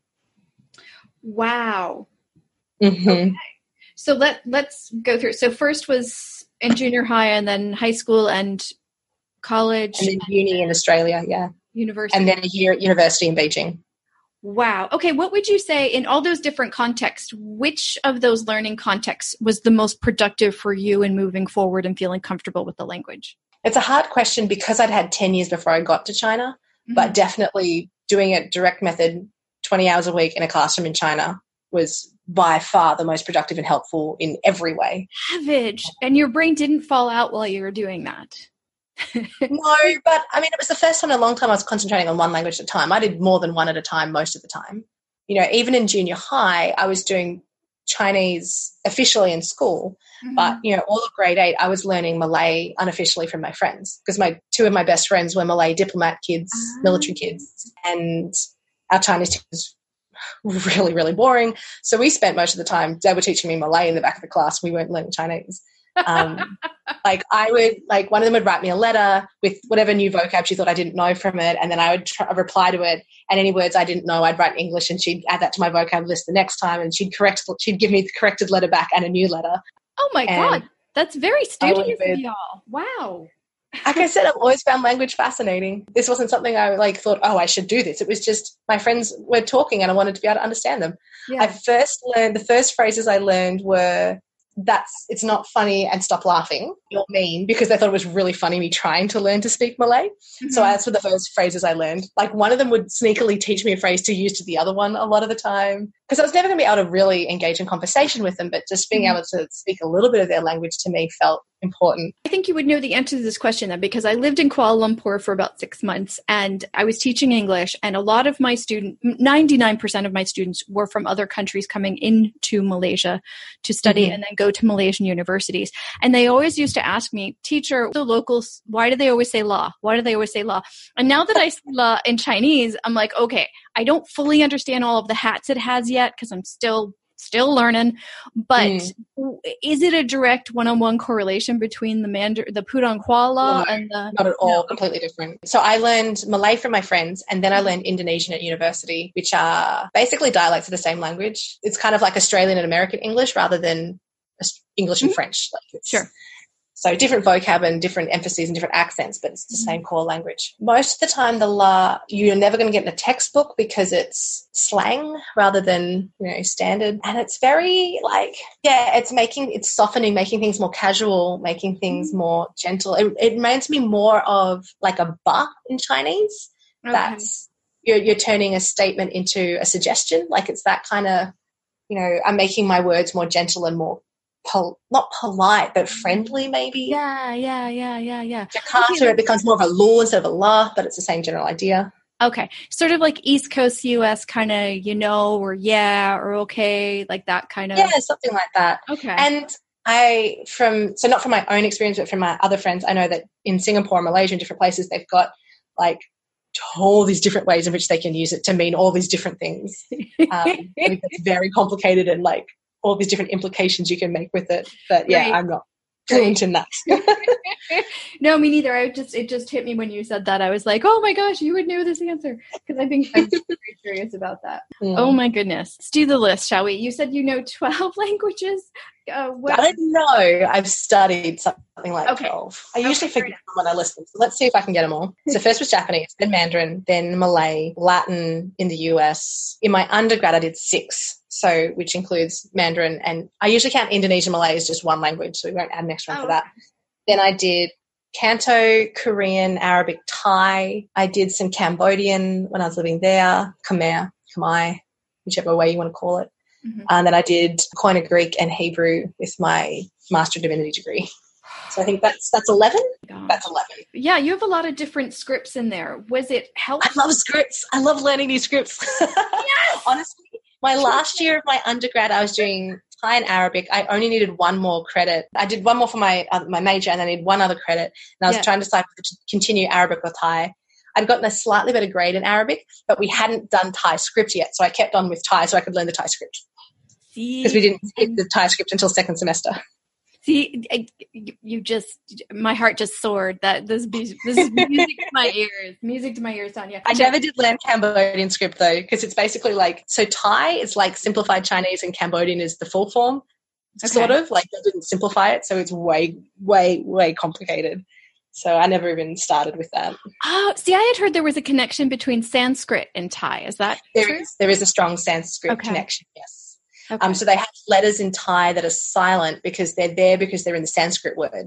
Wow. Mm-hmm. Okay. So let, let's go through. So first was in junior high and then high school and college. And then uni in Australia, yeah. University. And then a year at university in Beijing. Wow. Okay, what would you say in all those different contexts, which of those learning contexts was the most productive for you in moving forward and feeling comfortable with the language? It's a hard question because I'd had ten years before I got to China, mm-hmm. but definitely doing it direct method, twenty hours a week in a classroom in China was by far the most productive and helpful in every way. Savage. And your brain didn't fall out while you were doing that. No, but I mean, it was the first time in a long time I was concentrating on one language at a time. I did more than one at a time most of the time. You know, even in junior high, I was doing Chinese officially in school, mm-hmm. but, you know, all of grade eight, I was learning Malay unofficially from my friends because my two of my best friends were Malay diplomat kids, ah. military kids, and our Chinese was really, really boring. So we spent most of the time, they were teaching me Malay in the back of the class. We weren't learning Chinese. Um, like I would, like one of them would write me a letter with whatever new vocab she thought I didn't know from it, and then I would try, reply to it, and any words I didn't know I'd write in English, and she'd add that to my vocab list the next time, and she'd correct, she'd give me the corrected letter back and a new letter. Oh my and God, that's very studious of y'all. Wow. Like I said, I've always found language fascinating. This wasn't something I like thought, oh, I should do this. It was just my friends were talking and I wanted to be able to understand them. Yeah. I first learned, the first phrases I learned were, that's, it's not funny and stop laughing, you're mean, because I thought it was really funny me trying to learn to speak Malay. Mm-hmm. So that's were the first phrases I learned. Like one of them would sneakily teach me a phrase to use to the other one a lot of the time, because I was never going to be able to really engage in conversation with them, but just being mm-hmm. able to speak a little bit of their language to me felt important. I think you would know the answer to this question then, because I lived in Kuala Lumpur for about six months and I was teaching English, and a lot of my students, ninety-nine percent of my students were from other countries coming into Malaysia to study mm-hmm. and then go to Malaysian universities. And they always used to ask me, teacher, the locals, why do they always say la? Why do they always say la? And now that I say la in Chinese, I'm like, okay, I don't fully understand all of the hats it has yet because I'm still Still learning, but mm. is it a direct one-on-one correlation between the Mandarin, the Pudong Kuala, no, and the not at all, no. completely different. So I learned Malay from my friends, and then I learned Indonesian at university, which are basically dialects of the same language. It's kind of like Australian and American English rather than English and mm. French. Like it's, sure. So different vocab and different emphases and different accents, but it's the mm-hmm. same core language. Most of the time, the la, you're never going to get in a textbook because it's slang rather than, you know, standard. And it's very like, yeah, it's making, it's softening, making things more casual, making things mm-hmm. more gentle. It, it reminds me more of like a ba in Chinese. Okay. That's, you're, you're turning a statement into a suggestion. Like it's that kind of, you know, I'm making my words more gentle and more Pol- not polite, but friendly, maybe. Yeah, yeah, yeah, yeah, yeah. Jakarta, okay. It becomes more of a law instead of a la, but it's the same general idea. Okay. Sort of like East Coast U S kind of, you know, or yeah, or okay, like that kind of. Yeah, something like that. Okay. And I, from, so not from my own experience, but from my other friends, I know that in Singapore, Malaysia, and different places, they've got like all these different ways in which they can use it to mean all these different things. Um, it's very complicated and like, all these different implications you can make with it. But yeah, right. I'm not fluent in that. No, me neither. I just, it just hit me when you said that. I was like, oh my gosh, you would know this answer. Because I think I'm very curious about that. Mm. Oh my goodness. Let's do the list, shall we? You said you know twelve languages. Uh, what? I don't know. I've studied something like Okay. twelve. I usually Okay, forget them when I listen. So let's see if I can get them all. So first was Japanese, then Mandarin, then Malay, Latin in the U S. In my undergrad, I did six, so which includes Mandarin, and I usually count Indonesian Malay as just one language, so we won't add an extra one Oh, for that. Then I did Canto, Korean, Arabic, Thai. I did some Cambodian when I was living there, Khmer, Khmer, whichever way you want to call it. Mm-hmm. And then I did Koine Greek and Hebrew with my Master of Divinity degree. So I think that's that's eleven. Gosh. That's eleven. Yeah, you have a lot of different scripts in there. Was it helpful? I love scripts. I love learning new scripts. Yes! Honestly, my last year of my undergrad, I was doing Thai and Arabic. I only needed one more credit. I did one more for my uh, my major, and I needed one other credit. And I was yeah. trying to decide whether to continue Arabic or Thai. I'd gotten a slightly better grade in Arabic, but we hadn't done Thai script yet, so I kept on with Thai so I could learn the Thai script. Because we didn't hit the Thai script until second semester. See, I, you just, my heart just soared. That this, this is music to my ears. Music to my ears, Tanya. I never did learn Cambodian script though, because it's basically like, so Thai is like simplified Chinese and Cambodian is the full form, okay. sort of. Like they didn't simplify it, so it's way, way, way complicated. So I never even started with that. Oh, see, I had heard there was a connection between Sanskrit and Thai. Is that there true? Is, there is a strong Sanskrit okay. connection, yes. Okay. Um, so they have letters in Thai that are silent because they're there because they're in the Sanskrit word.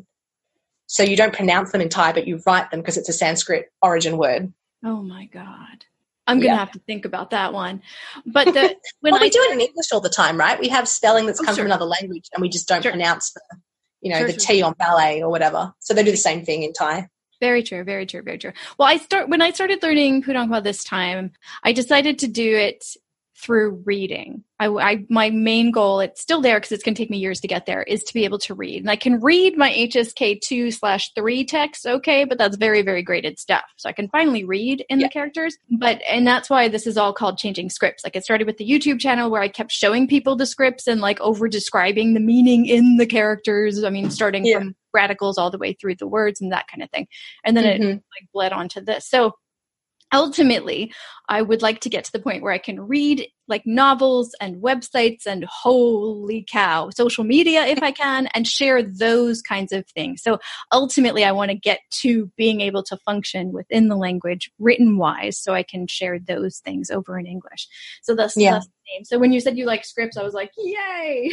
So you don't pronounce them in Thai, but you write them because it's a Sanskrit origin word. Oh my God. I'm going to yeah. have to think about that one. But the, when well, I we do it in English all the time, right? We have spelling that's oh, come sure. from another language and we just don't sure. pronounce the, you know, sure, the sure, T sure. on ballet or whatever. So they do the same thing in Thai. Very true, very true, very true. Well, I start when I started learning Pudongkwa this time, I decided to do it through reading. I, I my main goal, it's still there because it's going to take me years to get there, is to be able to read. And I can read my H S K two slash three text, okay, but that's very, very graded stuff. So I can finally read in yeah. the characters. But, and that's why this is all called changing scripts. Like it started with the YouTube channel where I kept showing people the scripts and like over describing the meaning in the characters. I mean, starting yeah. from radicals all the way through the words and that kind of thing. And then mm-hmm. it like bled onto this. So ultimately, I would like to get to the point where I can read like novels and websites and holy cow, social media if I can, and share those kinds of things. So ultimately, I want to get to being able to function within the language written wise so I can share those things over in English. So that's, yeah. that's the name. So when you said you like scripts, I was like, yay.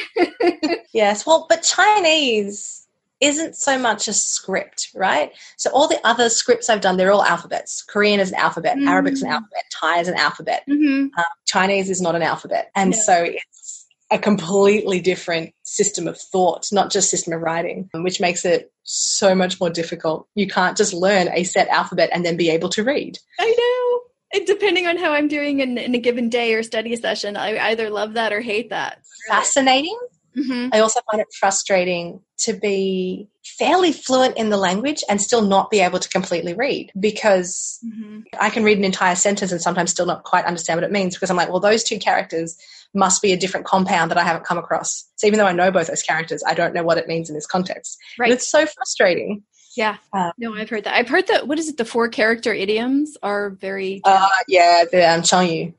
Yes. Well, but Chinese isn't so much a script, right? So all the other scripts I've done, they're all alphabets. Korean is an alphabet. Mm-hmm. Arabic's an alphabet. Thai is an alphabet. Mm-hmm. Um, Chinese is not an alphabet. And no. so it's a completely different system of thought, not just system of writing, which makes it so much more difficult. You can't just learn a set alphabet and then be able to read. I know. And depending on how I'm doing in, in a given day or study session, I either love that or hate that. Fascinating. Mm-hmm. I also find it frustrating to be fairly fluent in the language and still not be able to completely read, because mm-hmm. I can read an entire sentence and sometimes still not quite understand what it means, because I'm like, well, those two characters must be a different compound that I haven't come across. So even though I know both those characters, I don't know what it means in this context. Right. And it's so frustrating. Yeah. Um, no, I've heard that. I've heard that, what is it, the four character idioms are very... Uh, yeah, the um, Changyu.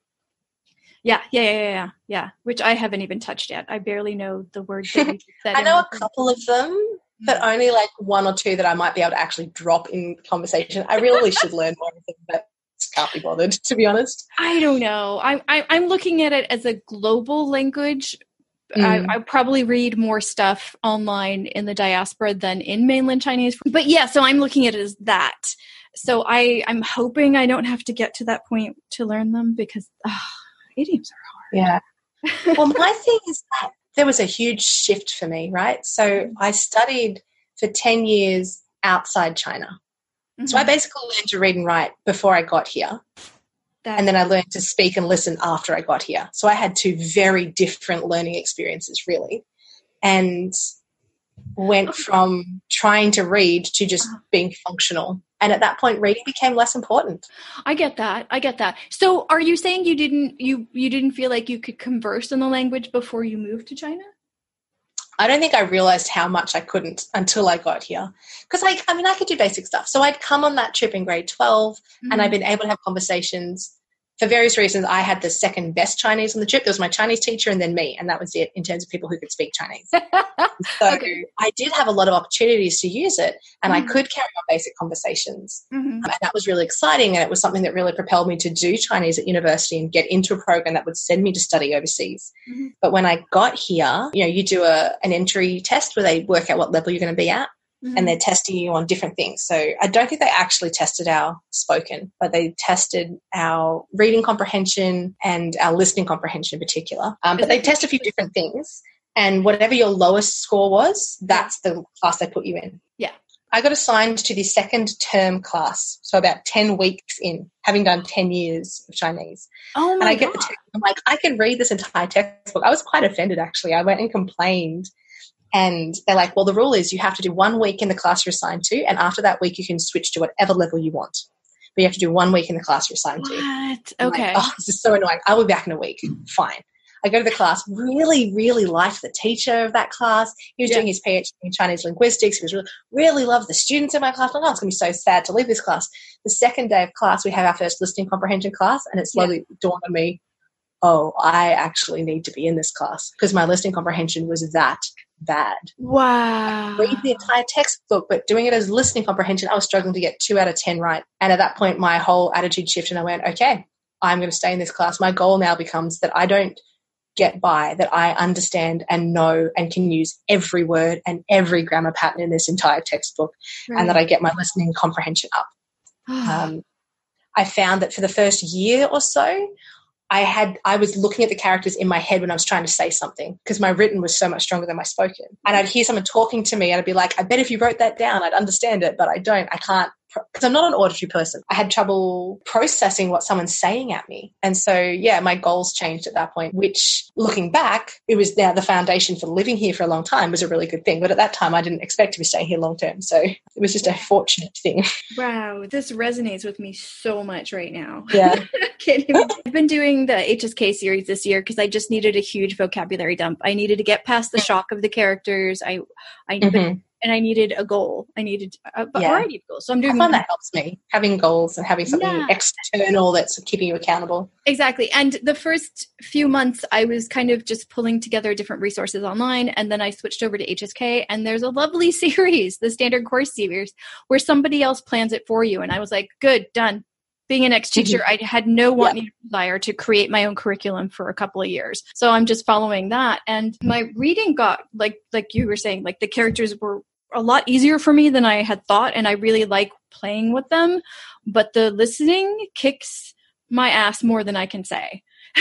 Yeah, yeah, yeah, yeah, yeah, yeah, which I haven't even touched yet. I barely know the words that you said. I know a couple of them, but only like one or two that I might be able to actually drop in conversation. I really should learn more of them, but just can't be bothered, to be honest. I don't know. I, I, I'm looking at it as a global language. Mm. I, I probably read more stuff online in the diaspora than in mainland Chinese. But yeah, so I'm looking at it as that. So I, I'm hoping I don't have to get to that point to learn them, because... Uh, idioms are hard. Yeah. Well, my thing is that there was a huge shift for me, right? So I studied for ten years outside China. Mm-hmm. So I basically learned to read and write before I got here. That's and then I learned to speak and listen after I got here. So I had two very different learning experiences, really. And went from trying to read to just being functional. And at that point, reading became less important. I get that. I get that. So are you saying you didn't you, you didn't feel like you could converse in the language before you moved to China? I don't think I realized how much I couldn't until I got here. Because, I, I mean, I could do basic stuff. So I'd come on that trip in grade twelve, mm-hmm. and I've been able to have conversations for various reasons, I had the second best Chinese on the trip. There was my Chinese teacher and then me, and that was it in terms of people who could speak Chinese. So okay. I did have a lot of opportunities to use it, and mm-hmm. I could carry on basic conversations. Mm-hmm. Um, and that was really exciting, and it was something that really propelled me to do Chinese at university and get into a program that would send me to study overseas. Mm-hmm. But when I got here, you know, you do a, an entry test where they work out what level you're going to be at. Mm-hmm. And they're testing you on different things. So I don't think they actually tested our spoken, but they tested our reading comprehension and our listening comprehension in particular. Um, but they test a few different things. And whatever your lowest score was, that's the class they put you in. Yeah. I got assigned to the second term class, so about ten weeks in, having done ten years of Chinese. Oh, my And I God. get the text, I'm like, I can read this entire textbook. I was quite offended, actually. I went and complained. And they're like, well, the rule is you have to do one week in the class you're assigned to, and after that week you can switch to whatever level you want. But you have to do one week in the class you're assigned what? to. What? I'm Okay. Like, oh, this is so annoying. I will be back in a week. Fine. I go to the class, really, really liked the teacher of that class. He was yeah. doing his PhD in Chinese linguistics. He was really, really loved the students in my class. I'm like, oh, it's going to be so sad to leave this class. The second day of class, we have our first listening comprehension class, and it slowly yeah. dawned on me, oh, I actually need to be in this class because my listening comprehension was that bad. Wow. I read the entire textbook, but doing it as listening comprehension, I was struggling to get two out of ten right. And at that point, my whole attitude shifted and I went, okay, I'm going to stay in this class. My goal now becomes that I don't get by, that I understand and know and can use every word and every grammar pattern in this entire textbook, right. and that I get my listening comprehension up. um, I found that for the first year or so, I had I was looking at the characters in my head when I was trying to say something because my written was so much stronger than my spoken. And I'd hear someone talking to me and I'd be like, I bet if you wrote that down, I'd understand it, but I don't. I can't, because I'm not an auditory person. I had trouble processing what someone's saying at me. And so, yeah, my goals changed at that point, which looking back, it was now the foundation for living here for a long time was a really good thing. But at that time, I didn't expect to be staying here long term. So it was just a fortunate thing. Wow. This resonates with me so much right now. Yeah. I've been doing the H S K series this year because I just needed a huge vocabulary dump. I needed to get past the shock of the characters. I, I, mm-hmm. and I needed a goal. I needed a yeah. variety of goals. So I'm doing. I find that helps me, having goals and having something yeah. external that's keeping you accountable. Exactly. And the first few months, I was kind of just pulling together different resources online, and then I switched over to H S K. And there's a lovely series, the Standard Course series, where somebody else plans it for you. And I was like, good, done. Being an ex-teacher, mm-hmm. I had no want yep. desire to create my own curriculum for a couple of years. So I'm just following that. And my reading got, like like you were saying, like the characters were a lot easier for me than I had thought. And I really like playing with them. But the listening kicks my ass more than I can say.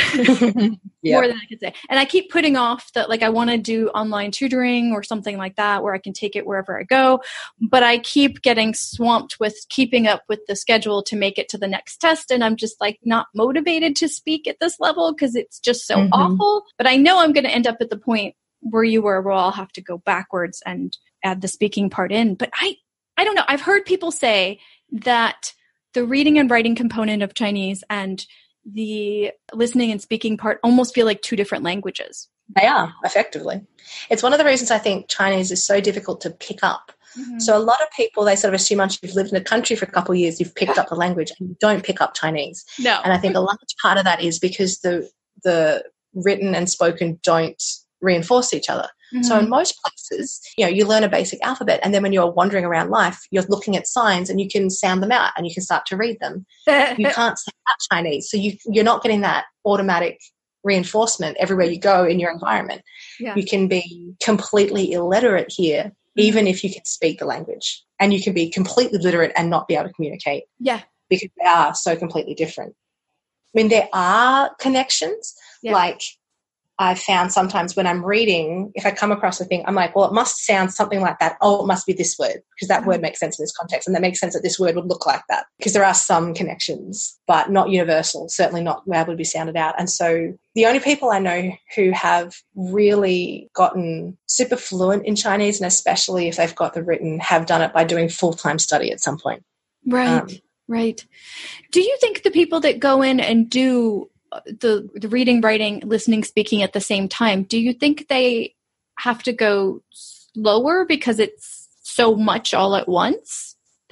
yeah. More than I can say. And I keep putting off that, like, I want to do online tutoring or something like that where I can take it wherever I go. But I keep getting swamped with keeping up with the schedule to make it to the next test. And I'm just like not motivated to speak at this level because it's just so mm-hmm. awful. But I know I'm going to end up at the point where you were, where I'll have to go backwards and add the speaking part in. But I, I don't know. I've heard people say that the reading and writing component of Chinese and the listening and speaking part almost feel like two different languages. They are, effectively. It's one of the reasons I think Chinese is so difficult to pick up. Mm-hmm. So a lot of people, they sort of assume once you've lived in a country for a couple of years, you've picked up the language, and you don't pick up Chinese. No. And I think a large part of that is because the the written and spoken don't reinforce each other. Mm-hmm. So in most places, you know, you learn a basic alphabet, and then when you're wandering around life, you're looking at signs and you can sound them out and you can start to read them. You can't sound out Chinese. So you, you're not getting that automatic reinforcement everywhere you go in your environment. Yeah. You can be completely illiterate here, mm-hmm. even if you can speak the language. And you can be completely literate and not be able to communicate. Yeah. Because they are so completely different. I mean, there are connections, yeah. like I've found sometimes when I'm reading, if I come across a thing, I'm like, well, it must sound something like that. Oh, it must be this word because that mm-hmm. word makes sense in this context, and that makes sense that this word would look like that, because there are some connections, but not universal, certainly not able to be sounded out. And so the only people I know who have really gotten super fluent in Chinese, and especially if they've got the written, have done it by doing full-time study at some point. Right, um, right. Do you think the people that go in and do the the reading, writing, listening, speaking at the same time, do you think they have to go slower because it's so much all at once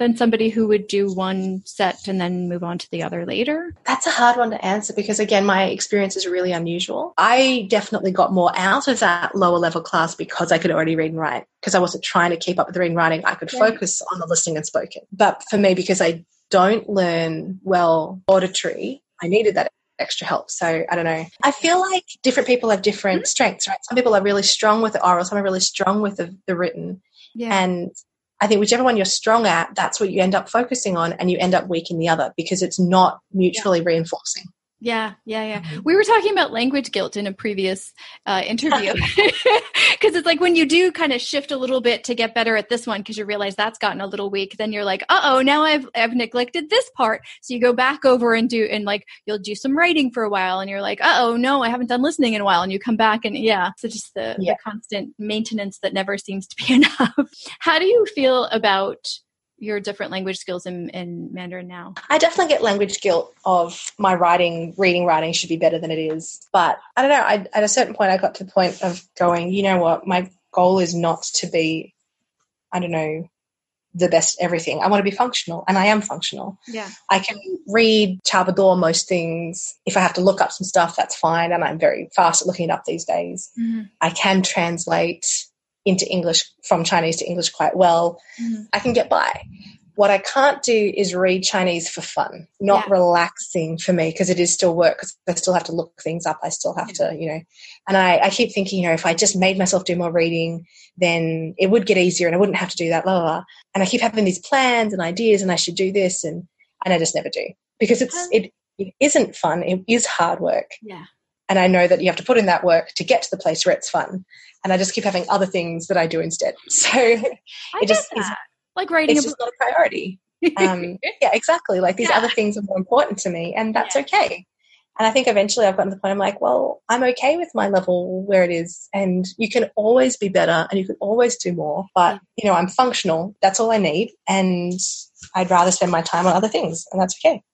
than somebody who would do one set and then move on to the other later? That's a hard one to answer because, again, my experience is really unusual. I definitely got more out of that lower level class because I could already read and write, because I wasn't trying to keep up with the reading and writing. I could Right. focus on the listening and spoken. But for me, because I don't learn well auditory, I needed that extra help. So I don't know. I feel like different people have different mm-hmm. strengths, right? Some people are really strong with the oral, some are really strong with the, the written. Yeah. And I think whichever one you're strong at, that's what you end up focusing on, and you end up weak in the other because it's not mutually yeah. reinforcing. Yeah, yeah, yeah. Mm-hmm. We were talking about language guilt in a previous uh, interview because it's like when you do kind of shift a little bit to get better at this one because you realize that's gotten a little weak, then you're like, uh-oh, now I've I've neglected this part. So you go back over and do, and like you'll do some writing for a while and you're like, uh-oh, no, I haven't done listening in a while. And you come back and yeah, so just the, yeah. the constant maintenance that never seems to be enough. How do you feel about your different language skills in, in Mandarin now? I definitely get language guilt of my writing, reading, writing should be better than it is. But I don't know, I, at a certain point I got to the point of going, you know what, my goal is not to be, I don't know, the best everything. I want to be functional, and I am functional. Yeah. I can read Chabador most things. If I have to look up some stuff, that's fine, and I'm very fast at looking it up these days. Mm-hmm. I can translate into English from Chinese to English quite well. Mm-hmm. I can get by. What I can't do is read Chinese for fun, not yeah. relaxing for me, because it is still work, because I still have to look things up. I still have yeah. to, you know, and I, I keep thinking, you know, if I just made myself do more reading, then it would get easier and I wouldn't have to do that, blah, blah, blah. And I keep having these plans and ideas and I should do this, and, and I just never do, because it's um, it, it isn't fun. It is hard work. Yeah. And I know that you have to put in that work to get to the place where it's fun. And I just keep having other things that I do instead. So I it just that. is like writing. It's a just not a priority. Um, yeah, exactly. Like these yeah. other things are more important to me, and that's yeah. okay. And I think eventually I've gotten to the point I'm like, well, I'm okay with my level where it is, and you can always be better and you can always do more. But, you know, I'm functional. That's all I need. And I'd rather spend my time on other things, and that's okay.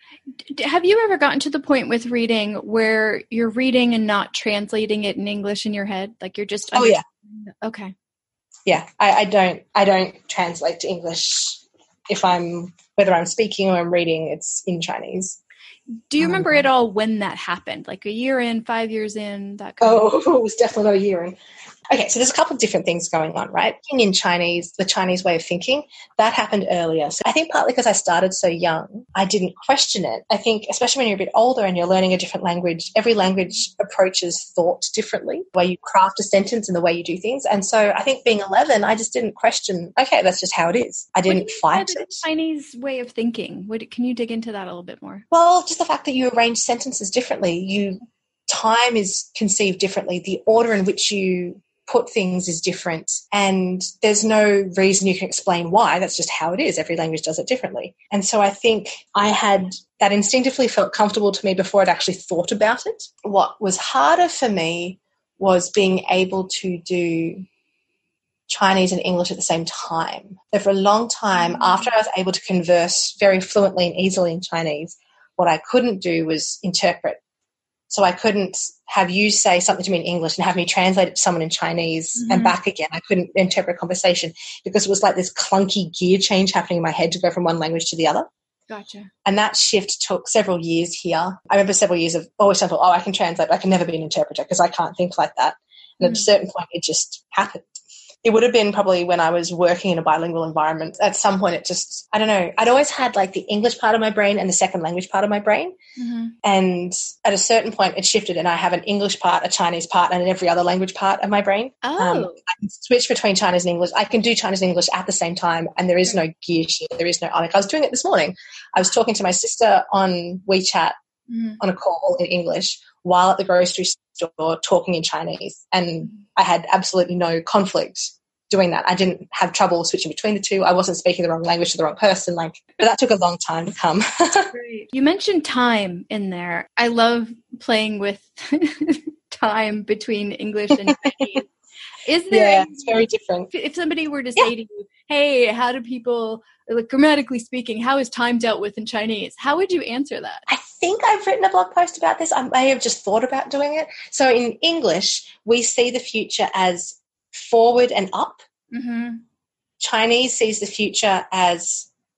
Have you ever gotten to the point with reading where you're reading and not translating it in English in your head? Like you're just, oh yeah. Okay. Yeah. I, I don't, I don't translate to English if I'm, whether I'm speaking or I'm reading, it's in Chinese. Do you um, remember at all when that happened? Like a year in, five years in, that kind oh, of Oh, it was definitely not a year in. Okay, so there's a couple of different things going on, right? In Chinese, the Chinese way of thinking, that happened earlier. So I think partly because I started so young, I didn't question it. I think especially when you're a bit older and you're learning a different language, every language approaches thought differently, the way you craft a sentence and the way you do things. And so I think being eleven, I just didn't question, okay, that's just how it is. I didn't fight it. Chinese way of thinking, what, can you dig into that a little bit more? Well, just the fact that you arrange sentences differently, you time is conceived differently, the order in which you put things is different, and there's no reason you can explain why. That's just how it is. Every language does it differently. And so I think I had that instinctively felt comfortable to me before I'd actually thought about it. What was harder for me was being able to do Chinese and English at the same time. So for a long time, after I was able to converse very fluently and easily in Chinese, what I couldn't do was interpret. So I couldn't have you say something to me in English and have me translate it to someone in Chinese mm-hmm. and back again. I couldn't interpret a conversation because it was like this clunky gear change happening in my head to go from one language to the other. Gotcha. And that shift took several years here. I remember several years of always saying, oh, I can translate, but I can never be an interpreter because I can't think like that. And mm-hmm. at a certain point, it just happened. It would have been probably when I was working in a bilingual environment. At some point, it just, I don't know, I'd always had like the English part of my brain and the second language part of my brain. Mm-hmm. And at a certain point, it shifted and I have an English part, a Chinese part, and every other language part of my brain. Oh. Um, I can switch between Chinese and English. I can do Chinese and English at the same time, and there is no gear shift. There is no, like I was doing it this morning. I was talking to my sister on WeChat mm-hmm. on a call in English while at the grocery store talking in Chinese. And I had absolutely no conflict doing that. I didn't have trouble switching between the two. I wasn't speaking the wrong language to the wrong person. Like, but that took a long time to come. Great. You mentioned time in there. I love playing with time between English and Chinese. Is there? Yeah, any, it's very different. If somebody were to yeah. say to you, "Hey, how do people, like grammatically speaking, how is time dealt with in Chinese?" How would you answer that? I think I've written a blog post about this. I may have just thought about doing it. So in English, we see the future as forward and up. Mm-hmm. Chinese sees the future as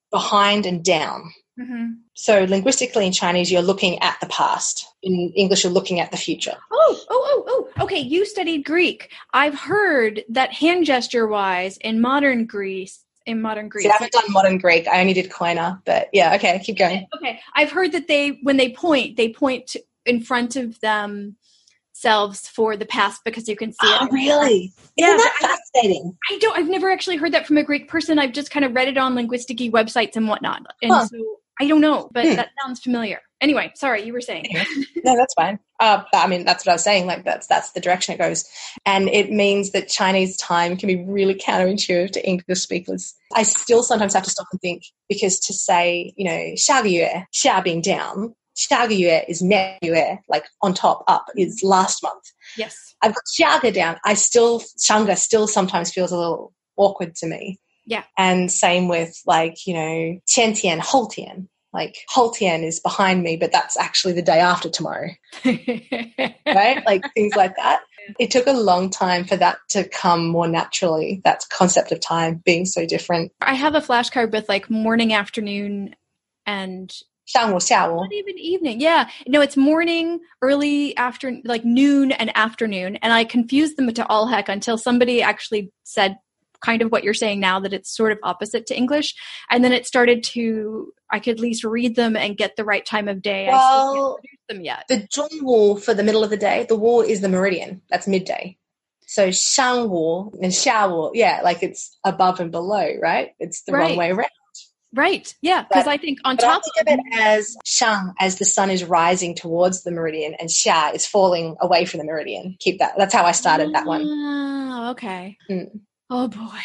behind and down. Mm-hmm. So linguistically in Chinese, you're looking at the past. In English, you're looking at the future. Oh, oh, oh, oh. Okay, you studied Greek. I've heard that hand gesture-wise, in modern Greece, in modern Greece. See, I haven't done modern Greek. I only did Koine, but yeah, okay, keep going. Okay, I've heard that they, when they point, they point to, in front of themselves for the past because you can see oh, it. Oh, really? Yeah, Isn't that fascinating? I don't. I've never actually heard that from a Greek person. I've just kind of read it on linguistic-y websites and whatnot, and huh. so I don't know, but hmm. that sounds familiar. Anyway, sorry, you were saying. No, that's fine. Uh, I mean, that's what I was saying. Like, that's that's the direction it goes, and it means that Chinese time can be really counterintuitive to English speakers. I still sometimes have to stop and think because to say, you know, 下个月, 下 being down, 下个月 is 每个月, like on top, up is last month. Yes, I've got 下个 down. I still 上个 still sometimes feels a little awkward to me. Yeah, and same with like you know 前天, 后天. Like, 后天 is behind me, but that's actually the day after tomorrow. Right? Like, things like that. It took a long time for that to come more naturally, that concept of time being so different. I have a flashcard with, like, morning, afternoon, and... 上午,下午. Not even evening. Yeah. No, it's morning, early, after, like, noon and afternoon. And I confused them to all heck until somebody actually said kind of what you're saying now, that it's sort of opposite to English. And then it started to, I could at least read them and get the right time of day. Well, I still can't produce them yet. The 中午 for the middle of the day, the 午 is the meridian. That's midday. So 上午 and 下午, yeah, like it's above and below, right? It's the right. wrong way around. Right. Yeah. Because I think on but top I think of it as 上, as the sun is rising towards the meridian, and 下 is falling away from the meridian. Keep that. That's how I started that one. Oh, okay. Mm. Oh, boy.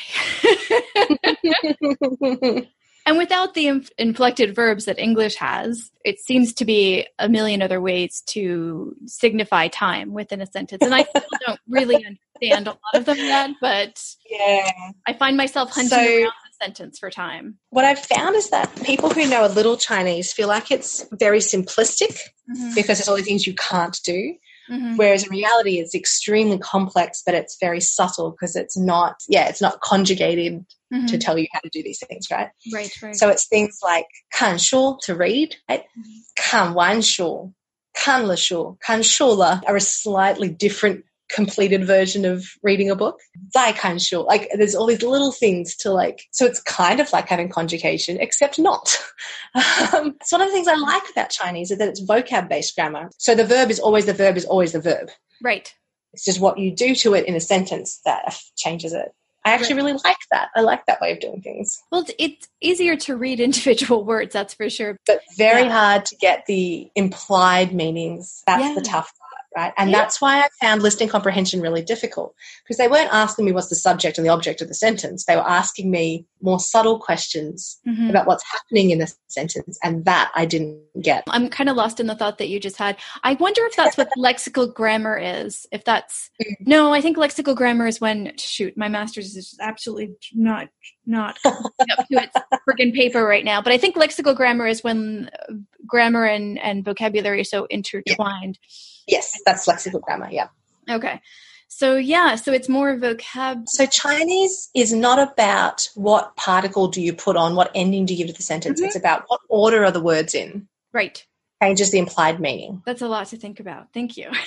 And without the inf- inflected verbs that English has, it seems to be a million other ways to signify time within a sentence. And I still don't really understand a lot of them yet, but yeah, I find myself hunting so, around the sentence for time. What I've found is that people who know a little Chinese feel like it's very simplistic mm-hmm. because there's all the things you can't do. Mm-hmm. Whereas in reality, it's extremely complex, but it's very subtle because it's not, yeah, it's not conjugated mm-hmm. to tell you how to do these things, right? Right, right. So it's things like 看书 to read, right? Mm-hmm. 看完书, 看了书, 看书了 are a slightly different completed version of reading a book. 再看书, like there's all these little things to like, so it's kind of like having conjugation, except not. Um, it's one of the things I like about Chinese is that it's vocab-based grammar. So the verb is always the verb is always the verb. Right. It's just what you do to it in a sentence that changes it. I actually really like that. I like that way of doing things. Well, it's, it's easier to read individual words, that's for sure. But very yeah. hard to get the implied meanings. That's yeah. the tough part. Right. And yeah. that's why I found listening comprehension really difficult, because they weren't asking me what's the subject and the object of the sentence. They were asking me more subtle questions mm-hmm. about what's happening in the sentence, and that I didn't get. I'm kind of lost in the thought that you just had. I wonder if that's what lexical grammar is. If that's no, I think lexical grammar is when shoot, my master's is absolutely not not up to its friggin' paper right now. But I think lexical grammar is when grammar and, and vocabulary are so intertwined. Yeah. Yes, that's lexical grammar, yeah. Okay. So, yeah, so it's more vocab. So Chinese is not about what particle do you put on, what ending do you give to the sentence. Mm-hmm. It's about what order are the words in. Right. Changes the implied meaning. That's a lot to think about. Thank you.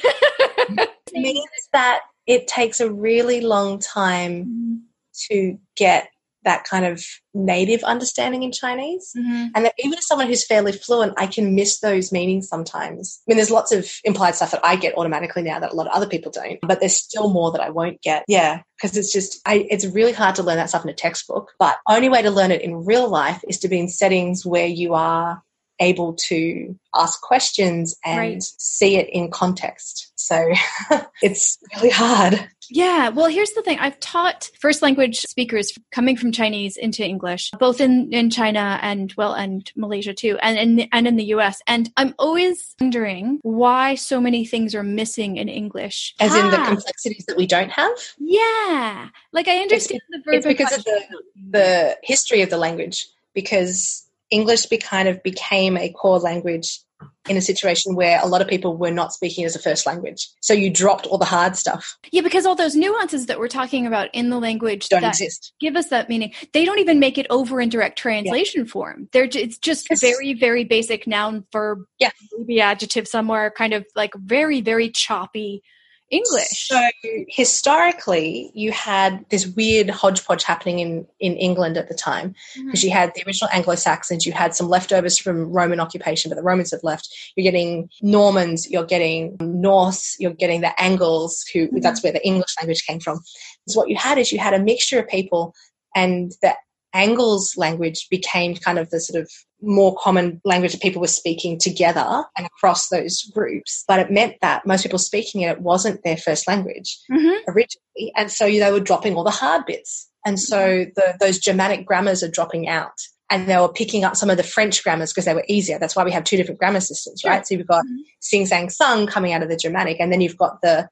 It means that it takes a really long time mm-hmm. to get that kind of native understanding in Chinese. Mm-hmm. And that even as someone who's fairly fluent, I can miss those meanings sometimes. I mean, there's lots of implied stuff that I get automatically now that a lot of other people don't, but there's still more that I won't get. Yeah, because it's just, I, it's really hard to learn that stuff in a textbook, but only way to learn it in real life is to be in settings where you are able to ask questions and right. see it in context. So it's really hard. Yeah. Well, here's the thing. I've taught first language speakers coming from Chinese into English, both in, in China and, well, and Malaysia too, and in, and in the U S. And I'm always wondering why so many things are missing in English. As ah. in the complexities that we don't have? Yeah. Like I understand it's, the verb. It's because of the, the history of the language, because English be kind of became a core language in a situation where a lot of people were not speaking as a first language. So you dropped all the hard stuff. Yeah, because all those nuances that we're talking about in the language don't that exist. Give us that meaning, they don't even make it over in direct translation yeah. form. They're it's just very, very basic noun, verb, yeah. maybe adjective somewhere, kind of like very, very choppy English. So historically, you had this weird hodgepodge happening in, in England at the time, because mm-hmm. you had the original Anglo-Saxons, you had some leftovers from Roman occupation, but the Romans have left. You're getting Normans, you're getting Norse, you're getting the Angles, who mm-hmm. that's where the English language came from. So what you had is you had a mixture of people, and the Angles language became kind of the sort of more common language that people were speaking together and across those groups. But it meant that most people speaking it wasn't their first language mm-hmm. originally. And so they were dropping all the hard bits. And so the, those Germanic grammars are dropping out. And they were picking up some of the French grammars because they were easier. That's why we have two different grammar systems, right? Sure. So you've got mm-hmm. sing, sang, sung coming out of the Germanic, and then you've got the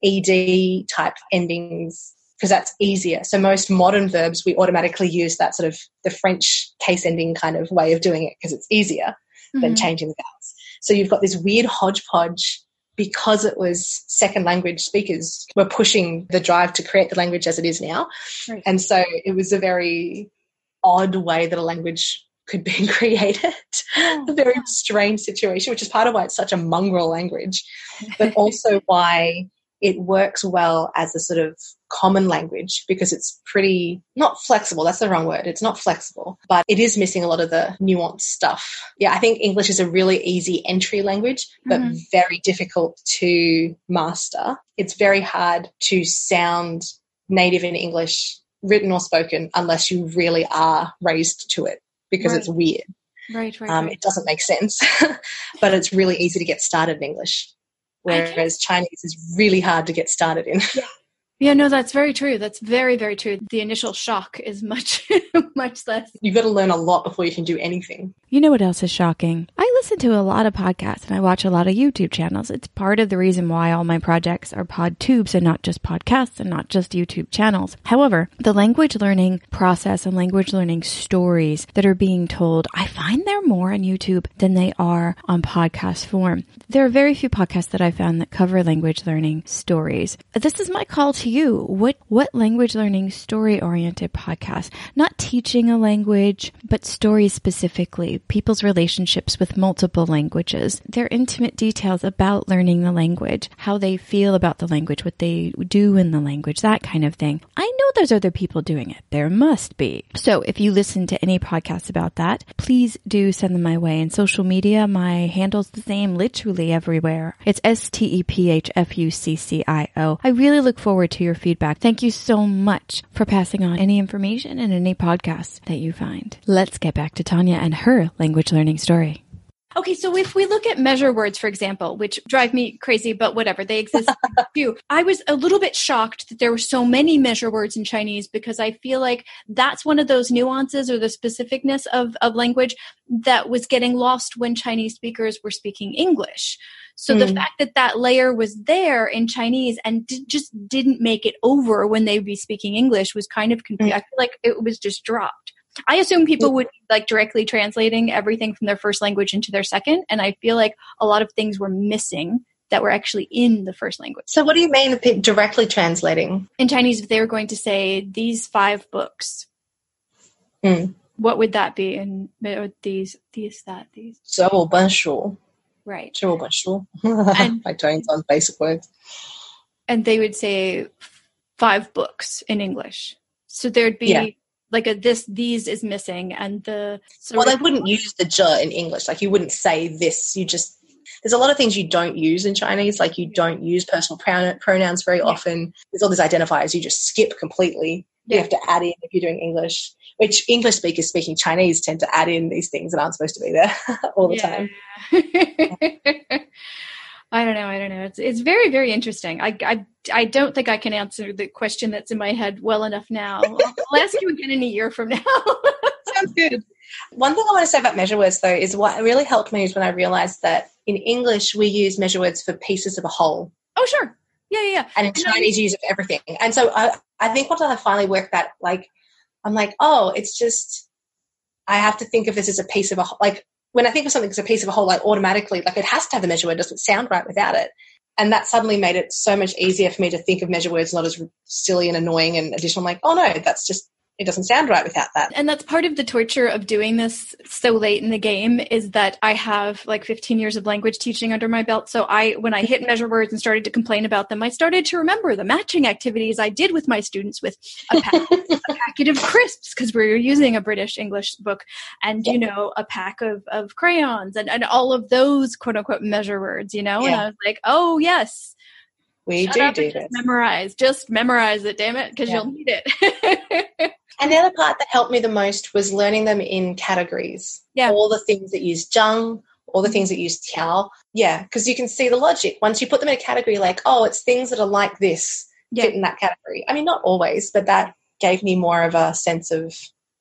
ed type endings, because that's easier. So most modern verbs, we automatically use that sort of the French case ending kind of way of doing it because it's easier mm-hmm. than changing the vowels. So you've got this weird hodgepodge because it was second language speakers were pushing the drive to create the language as it is now. Right. And so it was a very odd way that a language could be created, yeah. a very strange situation, which is part of why it's such a mongrel language, but also why it works well as a sort of common language because it's pretty, not flexible, that's the wrong word, it's not flexible, but it is missing a lot of the nuanced stuff. Yeah, I think English is a really easy entry language, but mm-hmm. very difficult to master. It's very hard to sound native in English, written or spoken, unless you really are raised to it because right. it's weird. Right, right, um, right. It doesn't make sense, but it's really easy to get started in English. Whereas Chinese is really hard to get started in. Yeah. yeah, no, that's very true. That's very, very true. The initial shock is much, much less. You've got to learn a lot before you can do anything. You know what else is shocking? I listen to a lot of podcasts and I watch a lot of YouTube channels. It's part of the reason why all my projects are pod tubes and not just podcasts and not just YouTube channels. However, the language learning process and language learning stories that are being told, I find they're more on YouTube than they are on podcast form. There are very few podcasts that I found that cover language learning stories. This is my call to you. What, what language learning story-oriented podcast, not teaching a language, but stories specifically, people's relationships with multiple languages, their intimate details about learning the language, how they feel about the language, what they do in the language, that kind of thing. I know there's other people doing it. There must be. So if you listen to any podcasts about that, please do send them my way. In social media, my handle's the same literally everywhere. It's S T E P H F U C C I O. I really look forward to your feedback. Thank you so much for passing on any information and any podcasts that you find. Let's get back to Tanya and her language learning story. Okay, so if we look at measure words, for example, which drive me crazy, but whatever, they exist too. I was a little bit shocked that there were so many measure words in Chinese because I feel like that's one of those nuances or the specificness of, of language that was getting lost when Chinese speakers were speaking English. So mm. the fact that that layer was there in Chinese and d- just didn't make it over when they'd be speaking English was kind of confusing. Mm. I feel like it was just dropped. I assume people would be like directly translating everything from their first language into their second. And I feel like a lot of things were missing that were actually in the first language. So what do you mean directly translating? In Chinese, if they were going to say these five books, mm. what would that be? And these, these, that, these. 十五本书. Right. 十五本书. My tones on basic words. And they would say five books in English. So there'd be... Yeah. Like a this, these is missing, and the... Well, they wouldn't use the zhe in English. Like, you wouldn't say this. You just... There's a lot of things you don't use in Chinese. Like, you don't use personal pronouns very yeah. often. There's all these identifiers you just skip completely. Yeah. You have to add in if you're doing English, which English speakers speaking Chinese tend to add in these things that aren't supposed to be there all the yeah. time. I don't know. I don't know. It's it's very, very interesting. I, I, I don't think I can answer the question that's in my head well enough now. I'll ask you again in a year from now. Sounds good. One thing I want to say about measure words, though, is what really helped me is when I realized that in English we use measure words for pieces of a whole. Oh, sure. Yeah, yeah, yeah. And in and Chinese you use it for everything. And so I, I think once I finally worked that, like, I'm like, oh, it's just, I have to think of this as a piece of a, like, when I think of something as a piece of a whole, like automatically, like it has to have the measure word, it doesn't sound right without it. And that suddenly made it so much easier for me to think of measure words not as silly and annoying and additional. I'm like, oh no, that's just, it doesn't sound right without that. And that's part of the torture of doing this so late in the game, is that I have like fifteen years of language teaching under my belt. So I, when I hit measure words and started to complain about them, I started to remember the matching activities I did with my students with a, pack, a packet of crisps, because we were using a British English book, and, you know, a pack of, of crayons and, and all of those quote unquote measure words, you know, yeah. And I was like, oh yes. We Shut do up do and this. Just memorize. Just memorize it, damn it, because yeah. you'll need it. And the other part that helped me the most was learning them in categories. Yeah. All the things that use zhang, all the things that use tiao. Yeah, because you can see the logic. Once you put them in a category like, oh, it's things that are like this, yeah. fit in that category. I mean, not always, but that gave me more of a sense of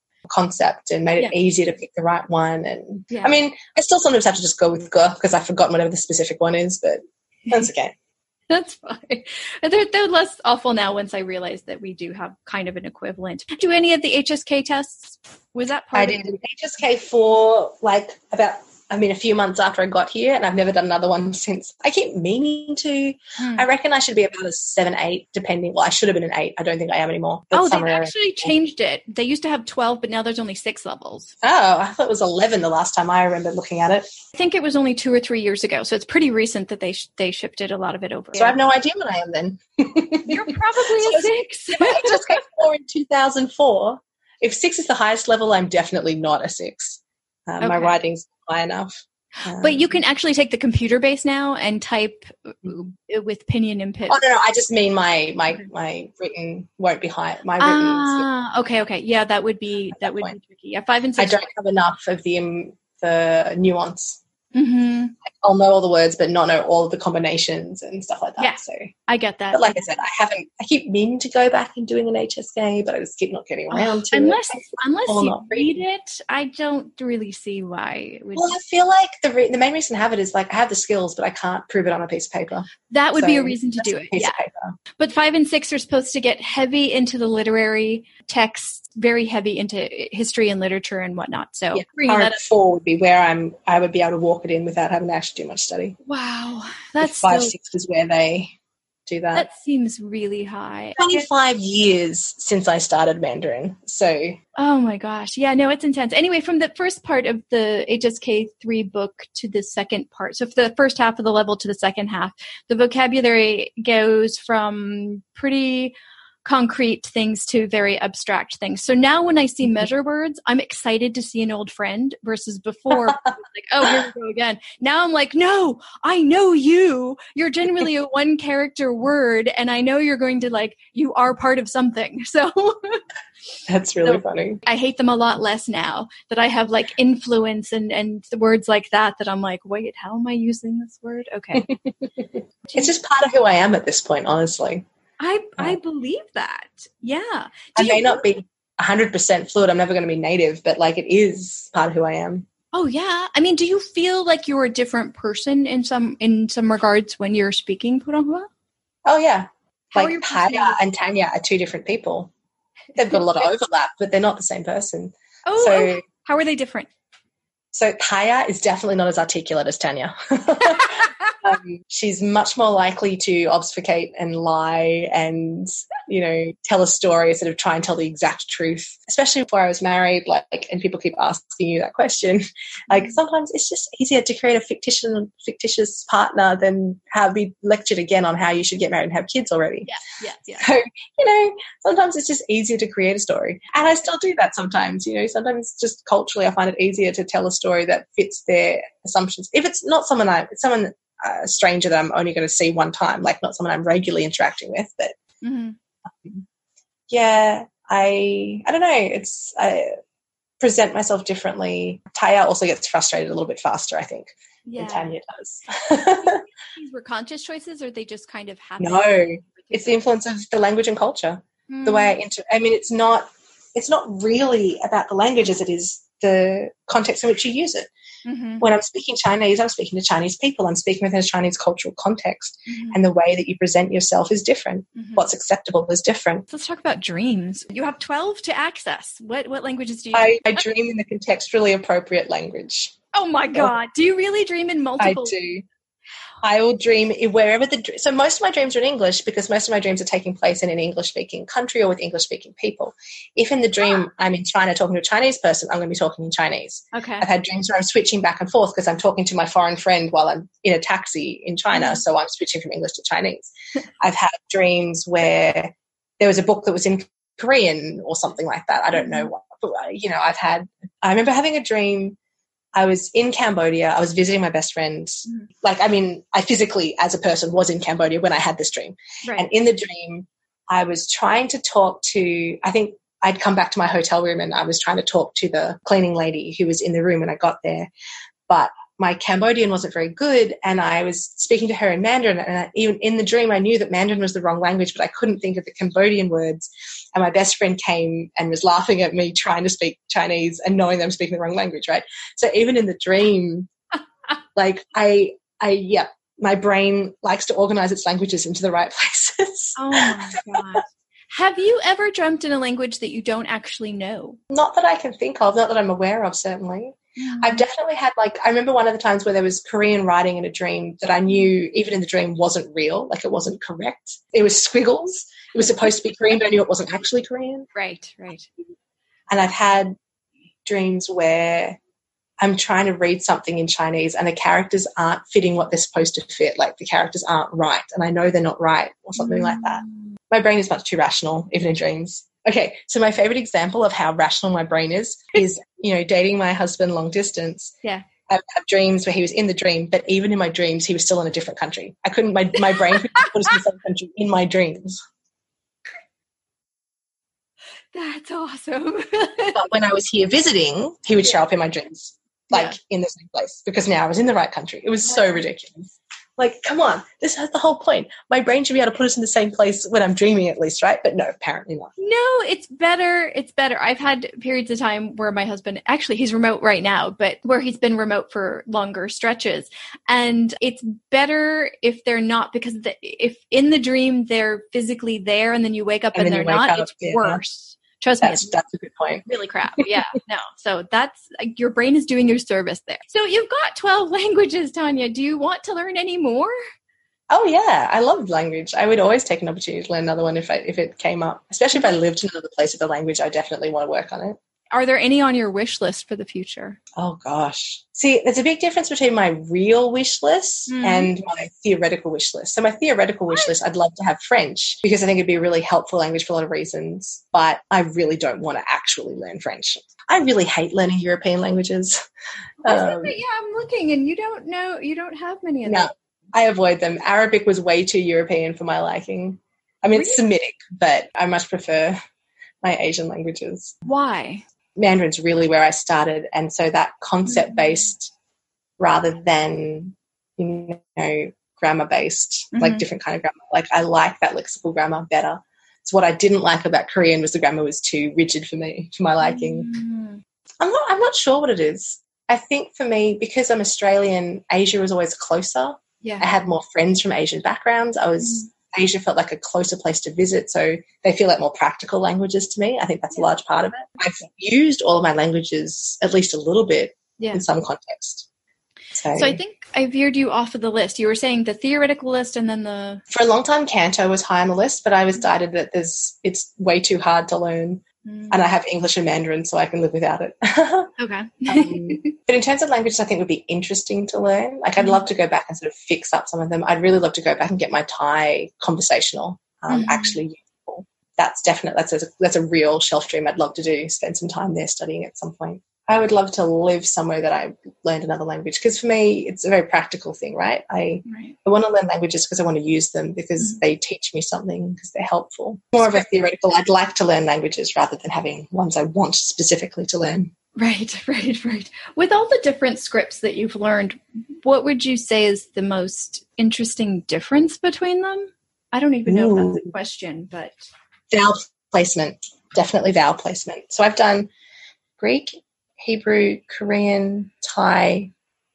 concept and made it yeah. easier to pick the right one. And yeah. I mean, I still sometimes have to just go with ge because I've forgotten whatever the specific one is, but that's okay. That's fine. They're, they're less awful now once I realized that we do have kind of an equivalent. Do any of the H S K tests? Was that part I of did an H S K for like about, I mean, a few months after I got here, and I've never done another one since. I keep meaning to. Hmm. I reckon I should be about a seven, eight, depending. Well, I should have been an eight. I don't think I am anymore. Oh, they actually changed it. They used to have twelve, but now there's only six levels. Oh, I thought it was eleven the last time I remember looking at it. I think it was only two or three years ago, so it's pretty recent that they sh- they shifted a lot of it over. So I have no idea what I am then. You're probably so a six. If I just got four in two thousand four. If six is the highest level, I'm definitely not a six. Um, okay. My writing's high enough. Um, but you can actually take the computer base now and type with Pinyin input. Oh, no, no. I just mean my my my written won't be high. My written. Ah, yeah. okay, okay. Yeah, that would be that, that would point. be tricky. Yeah, five and six. I don't have enough of the um, the nuance. Mm-hmm. I'll know all the words, but not know all of the combinations and stuff like that. Yeah, so I get that. But like I said, I haven't. I keep meaning to go back and doing an H S K, but I just keep not getting around to unless, it. Unless or you read it, I don't really see why. It would well, I feel like the re- the main reason I have it is like I have the skills, but I can't prove it on a piece of paper. That would so be a reason to do it. Yeah. But five and six are supposed to get heavy into the literary text, very heavy into history and literature and whatnot. So yeah. Current four would be where I'm. I would be able to walk it in without having to actually do much study. Wow, that's if five so, six is where they do that. That seems really high. Twenty-five years since I started Mandarin, so oh my gosh, yeah, no, it's intense. Anyway, from the first part of the H S K three book to the second part, so for the first half of the level to the second half, the vocabulary goes from pretty concrete things to very abstract things. So now when I see measure words, I'm excited to see an old friend versus before like, oh, here we go again. Now I'm like, no, I know you. You're generally a one character word and I know you're going to like, you are part of something. So that's really so funny. I hate them a lot less now that I have like influence and, and words like that, that I'm like, wait, how am I using this word? Okay. It's just part of who I am at this point, honestly. I I believe that. Yeah. Do I may you, not be one hundred percent fluid. I'm never going to be native, but like it is part of who I am. Oh, yeah. I mean, do you feel like you're a different person in some in some regards when you're speaking Putonghua? Oh, yeah. How like Taya and Tanya are two different people. They've got a lot of overlap, but they're not the same person. Oh, so, oh how are they different? So Taya is definitely not as articulate as Tanya. Um, she's much more likely to obfuscate and lie and, you know, tell a story instead of try and tell the exact truth, especially before I was married, like, and people keep asking you that question. Like, sometimes it's just easier to create a fictitious, fictitious partner than have be lectured again on how you should get married and have kids already. Yeah, yeah, yeah. So, you know, sometimes it's just easier to create a story. And I still do that sometimes, you know, sometimes just culturally I find it easier to tell a story that fits their assumptions. If it's not someone I, it's someone a stranger that I'm only going to see one time, like not someone I'm regularly interacting with, but mm-hmm. um, yeah, I, I don't know. It's, I present myself differently. Taya also gets frustrated a little bit faster, I think, yeah. than Tanya does. These were conscious choices, or they just kind of happen? No, it's the influence of the language and culture. Mm. The way I inter, I mean, it's not, it's not really about the language as it is the context in which you use it. Mm-hmm. When I'm speaking Chinese, I'm speaking to Chinese people. I'm speaking within a Chinese cultural context, mm-hmm. and the way that you present yourself is different. Mm-hmm. What's acceptable is different. Let's talk about dreams. You have twelve to access. What what languages do you? I, I dream in the contextually appropriate language. Oh my God. Do you really dream in multiple? I do. I will dream wherever the, so most of my dreams are in English because most of my dreams are taking place in an English-speaking country or with English-speaking people. If in the dream ah. I'm in China talking to a Chinese person, I'm going to be talking in Chinese. Okay. I've had dreams where I'm switching back and forth because I'm talking to my foreign friend while I'm in a taxi in China, mm-hmm. so I'm switching from English to Chinese. I've had dreams where there was a book that was in Korean or something like that. I don't know what, but, you know, I've had, I remember having a dream. I was in Cambodia. I was visiting my best friend. Mm. Like, I mean, I physically, as a person, was in Cambodia when I had this dream. Right. And in the dream, I was trying to talk to, I think I'd come back to my hotel room and I was trying to talk to the cleaning lady who was in the room when I got there. But my Cambodian wasn't very good, and I was speaking to her in Mandarin. And I, even in the dream, I knew that Mandarin was the wrong language, but I couldn't think of the Cambodian words. And my best friend came and was laughing at me trying to speak Chinese and knowing that I'm speaking the wrong language, right? So even in the dream, like I, I, yeah, my brain likes to organize its languages into the right places. Oh my God. Have you ever dreamt in a language that you don't actually know? Not that I can think of, not that I'm aware of, certainly. Mm. I've definitely had, like, I remember one of the times where there was Korean writing in a dream that I knew, even in the dream, wasn't real, like it wasn't correct. It was squiggles. It was supposed to be Korean, but I knew it wasn't actually Korean. Right, right. And I've had dreams where I'm trying to read something in Chinese and the characters aren't fitting what they're supposed to fit, like the characters aren't right, and I know they're not right or something mm. like that. My brain is much too rational, even in dreams. Okay, so my favorite example of how rational my brain is is, you know, dating my husband long distance. Yeah. I have dreams where he was in the dream, but even in my dreams, he was still in a different country. I couldn't, my, my brain couldn't put us in the same country in my dreams. That's awesome. But when I was here visiting, he would yeah. show up in my dreams, like yeah. in the same place, because now I was in the right country. It was so ridiculous. Like, come on, this is the whole point. My brain should be able to put us in the same place when I'm dreaming at least, right? But no, apparently not. No, it's better. It's better. I've had periods of time where my husband, actually he's remote right now, but where he's been remote for longer stretches. And it's better if they're not, because the, if in the dream they're physically there and then you wake up and, and they're not, up, it's yeah. worse. Trust that's, me. That's a good point. Really crap. Yeah, no. So that's, your brain is doing your service there. So you've got twelve languages, Tanya. Do you want to learn any more? Oh, yeah. I love language. I would always take an opportunity to learn another one if I, if it came up. Especially if I lived in another place with the language, I definitely want to work on it. Are there any on your wish list for the future? Oh, gosh. See, there's a big difference between my real wish list mm. and my theoretical wish list. So my theoretical wish list, I'd love to have French because I think it'd be a really helpful language for a lot of reasons, but I really don't want to actually learn French. I really hate learning European languages. Um, yeah, I'm looking and you don't know, you don't have many of no, them. I avoid them. Arabic was way too European for my liking. I mean, it's Semitic, but I much prefer my Asian languages. Why? Mandarin's really where I started, and so that concept-based rather than, you know, grammar-based, mm-hmm. like different kind of grammar. Like I like that lexical grammar better. So what I didn't like about Korean was the grammar was too rigid for me, for my liking. Mm-hmm. I'm not, I'm not sure what it is. I think for me, because I'm Australian, Asia was always closer. Yeah. I had more friends from Asian backgrounds. I was... Mm-hmm. Asia felt like a closer place to visit, so they feel like more practical languages to me. I think that's a large part of it. I've used all of my languages at least a little bit yeah. in some context. So, so I think I veered you off of the list. You were saying the theoretical list and then the... For a long time, Canto was high on the list, but I was decided that there's it's way too hard to learn. Mm. And I have English and Mandarin, so I can live without it. Okay. um, but in terms of languages, I think would be interesting to learn. Like, I'd love to go back and sort of fix up some of them. I'd really love to go back and get my Thai conversational um, mm-hmm. actually useful. That's definite. That's a, that's a real shelf dream I'd love to do, spend some time there studying at some point. I would love to live somewhere that I learned another language because for me, it's a very practical thing, right? I right. I want to learn languages because I want to use them because mm-hmm. they teach me something, because they're helpful. More of a theoretical, I'd like to learn languages rather than having ones I want specifically to learn. Right, right, right. With all the different scripts that you've learned, what would you say is the most interesting difference between them? I don't even know Ooh. if that's a question, but... Vowel placement, definitely vowel placement. So I've done Greek, Hebrew, Korean, Thai,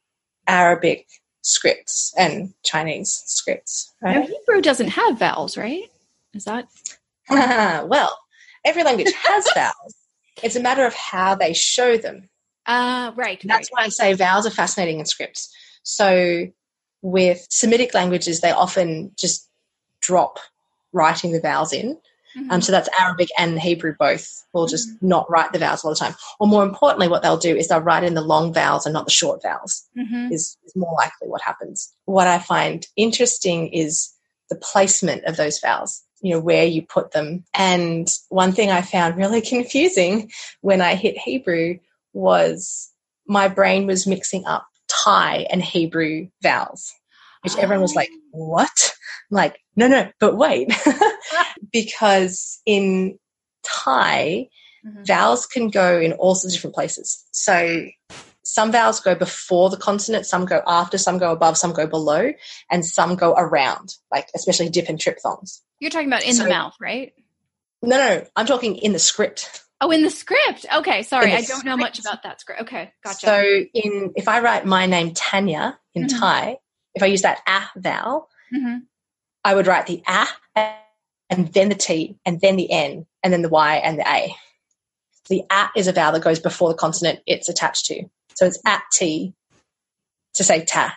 Arabic scripts, and Chinese scripts. Right? Now, Hebrew doesn't have vowels, right? Is that? Well, every language has vowels. It's a matter of how they show them. Uh, right. And that's right. why I say vowels are fascinating in scripts. So with Semitic languages, they often just drop writing the vowels in. Mm-hmm. Um, so that's Arabic and Hebrew both will just mm-hmm. not write the vowels all the time. Or more importantly, what they'll do is they'll write in the long vowels and not the short vowels mm-hmm. is, is more likely what happens. What I find interesting is the placement of those vowels, you know, where you put them. And one thing I found really confusing when I hit Hebrew was my brain was mixing up Thai and Hebrew vowels, which oh. everyone was like, what? I'm like, no, no, but wait. Because in Thai, mm-hmm. vowels can go in all sorts of different places. So some vowels go before the consonant, some go after, some go above, some go below, and some go around, like especially dip and triphthongs. You're talking about in so, the mouth, right? No, no, I'm talking in the script. Oh, in the script. Okay, sorry. I don't script. know much about that script. Okay, gotcha. So in if I write my name Tanya in mm-hmm. Thai, if I use that ah vowel, mm-hmm. I would write the ah and then the T and then the N and then the Y and the A. The ah is a vowel that goes before the consonant it's attached to. So it's at T to say ta.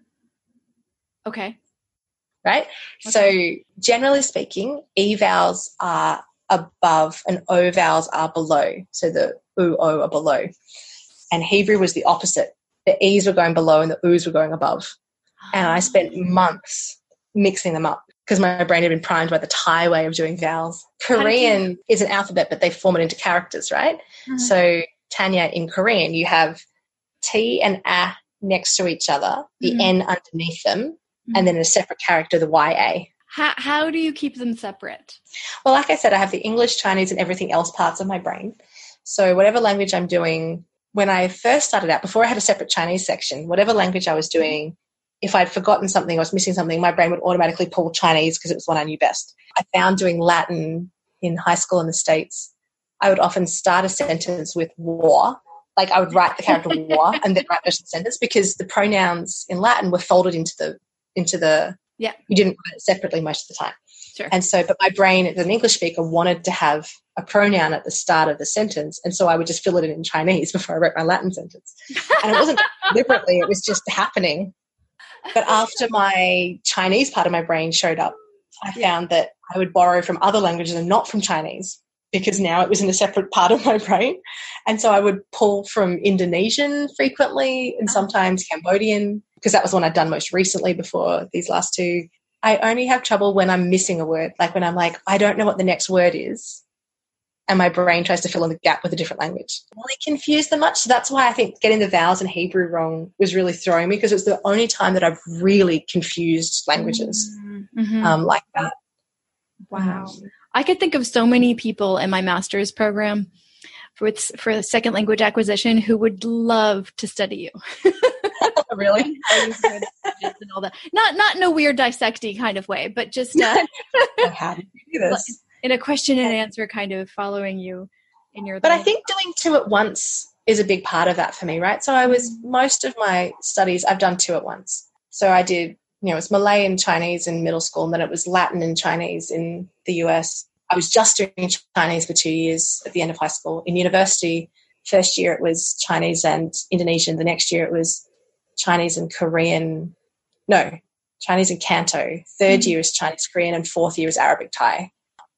Okay. Right? Okay. So generally speaking, E vowels are above and O vowels are below. So the U, O are below. And Hebrew was the opposite. The E's were going below and the U's were going above. And I spent months mixing them up because my brain had been primed by the Thai way of doing vowels. Korean you- is an alphabet, but they form it into characters, right? Mm-hmm. So Tanya in Korean, you have T and A next to each other, the mm-hmm. N underneath them, mm-hmm. and then a separate character, the Y A. How, how do you keep them separate? Well, like I said, I have the English, Chinese, and everything else parts of my brain. So whatever language I'm doing, when I first started out, before I had a separate Chinese section, whatever language I was doing, if I'd forgotten something or was missing something, my brain would automatically pull Chinese because it was one I knew best. I found doing Latin in high school in the States, I would often start a sentence with war. Like I would write the character war and then write the sentence because the pronouns in Latin were folded into the into the yeah. You didn't write it separately most of the time. Sure. And so, but my brain as an English speaker wanted to have a pronoun at the start of the sentence. And so I would just fill it in in Chinese before I wrote my Latin sentence. And it wasn't deliberately, it was just happening. But after my Chinese part of my brain showed up, I found that I would borrow from other languages and not from Chinese because now it was in a separate part of my brain. And so I would pull from Indonesian frequently and sometimes Cambodian because that was one I'd done most recently before these last two. I only have trouble when I'm missing a word, like when I'm like, I don't know what the next word is. And my brain tries to fill in the gap with a different language. I really confused them much. So that's why I think getting the vowels in Hebrew wrong was really throwing me because it was the only time that I've really confused languages mm-hmm. um, like that. Wow. Um, I could think of so many people in my master's program for, for second language acquisition who would love to study you. Really? And all that. Not not in a weird dissecty kind of way, but just uh, how did you do this? In a question and answer kind of following you in your But life. I think doing two at once is a big part of that for me, right? So I was most of my studies I've done two at once. So I did, you know, it was Malay and Chinese in middle school and then it was Latin and Chinese in the U S. I was just doing Chinese for two years at the end of high school. In university, first year it was Chinese and Indonesian. The next year it was Chinese and Korean, no, Chinese and Canto. Third mm-hmm. year is Chinese Korean and fourth year is Arabic Thai.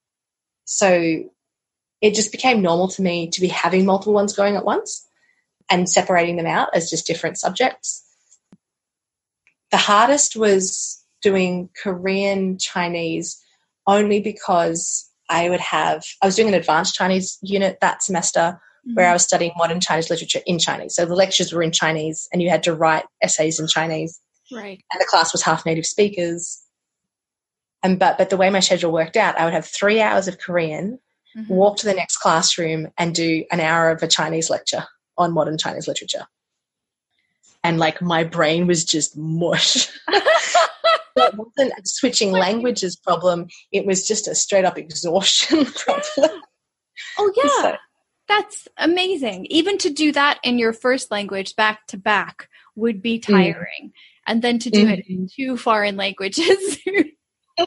So it just became normal to me to be having multiple ones going at once and separating them out as just different subjects. The hardest was doing Korean Chinese only because I would have, I was doing an advanced Chinese unit that semester where I was studying modern Chinese literature in Chinese. So the lectures were in Chinese and you had to write essays in Chinese. Right. And the class was half native speakers. And but but the way my schedule worked out, I would have three hours of Korean, mm-hmm. walk to the next classroom and do an hour of a Chinese lecture on modern Chinese literature. And like my brain was just mush. It wasn't a switching languages problem. It was just a straight up exhaustion problem. Oh yeah. So, that's amazing. Even to do that in your first language back to back would be tiring. Mm. And then to do mm. it in two foreign languages. Oh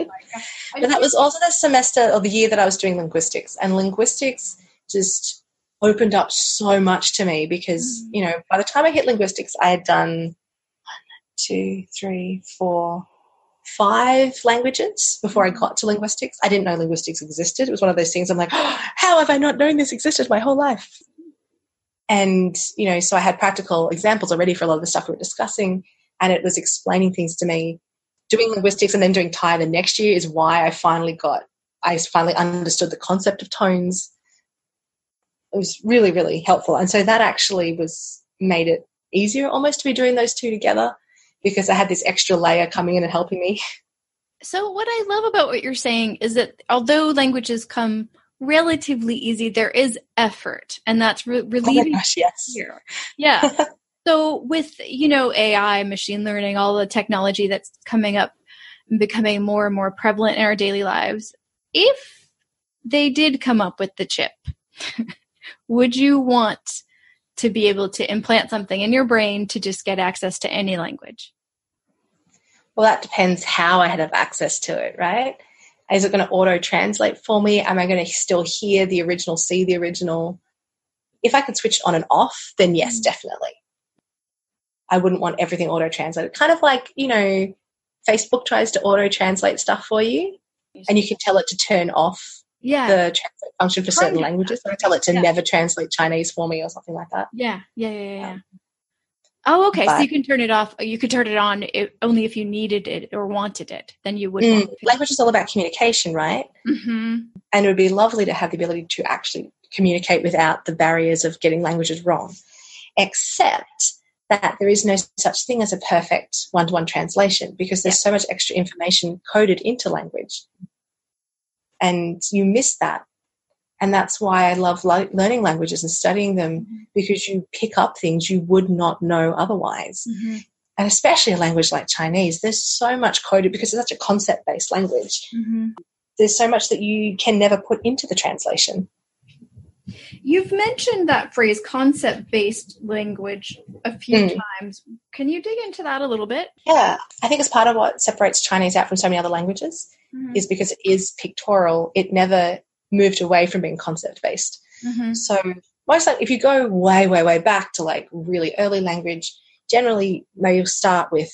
but that was also the semester or the year that I was doing linguistics. And linguistics just opened up so much to me because, you know, by the time I hit linguistics, I had done one, two, three, four, five languages before I got to linguistics. I didn't know linguistics existed. It was one of those things I'm like, oh, how have I not known this existed my whole life? And, you know, so I had practical examples already for a lot of the stuff we were discussing, and it was explaining things to me. Doing linguistics and then doing Thai the next year is why I finally got, I finally understood the concept of tones. It was really, really helpful. And so that actually was made it easier almost to be doing those two together because I had this extra layer coming in and helping me. So what I love about what you're saying is that although languages come relatively easy, there is effort, and that's re- relieving. Oh my gosh, yes. Here. Yeah. So with, you know, A I, machine learning, all the technology that's coming up and becoming more and more prevalent in our daily lives, if they did come up with the chip, would you want to be able to implant something in your brain to just get access to any language? Well, that depends how I had have access to it, right? Is it going to auto-translate for me? Am I going to still hear the original, see the original? If I could switch on and off, then yes, mm-hmm. definitely. I wouldn't want everything auto-translated. Kind of like, you know, Facebook tries to auto-translate stuff for you, and you can tell it to turn off yeah. the translate function for certain languages. I tell it to yeah. never translate Chinese for me or something like that. Yeah, yeah, yeah, yeah. Um, oh, okay. But, so you can turn it off. You could turn it on if, only if you needed it or wanted it. Then you would. Mm, language is all about communication, right? Mm-hmm. And it would be lovely to have the ability to actually communicate without the barriers of getting languages wrong, except that there is no such thing as a perfect one-to-one translation because there's so much extra information coded into language. And you miss that. And that's why I love lo- learning languages and studying them, mm-hmm. because you pick up things you would not know otherwise. Mm-hmm. And especially a language like Chinese, there's so much coded because it's such a concept-based language. Mm-hmm. There's so much that you can never put into the translation. You've mentioned that phrase concept-based language a few mm. times. Can you dig into that a little bit? Yeah. I think it's part of what separates Chinese out from so many other languages mm-hmm. is because it is pictorial. It never moved away from being concept-based. Mm-hmm. So most like if you go way, way, way back to like really early language, generally maybe you'll start with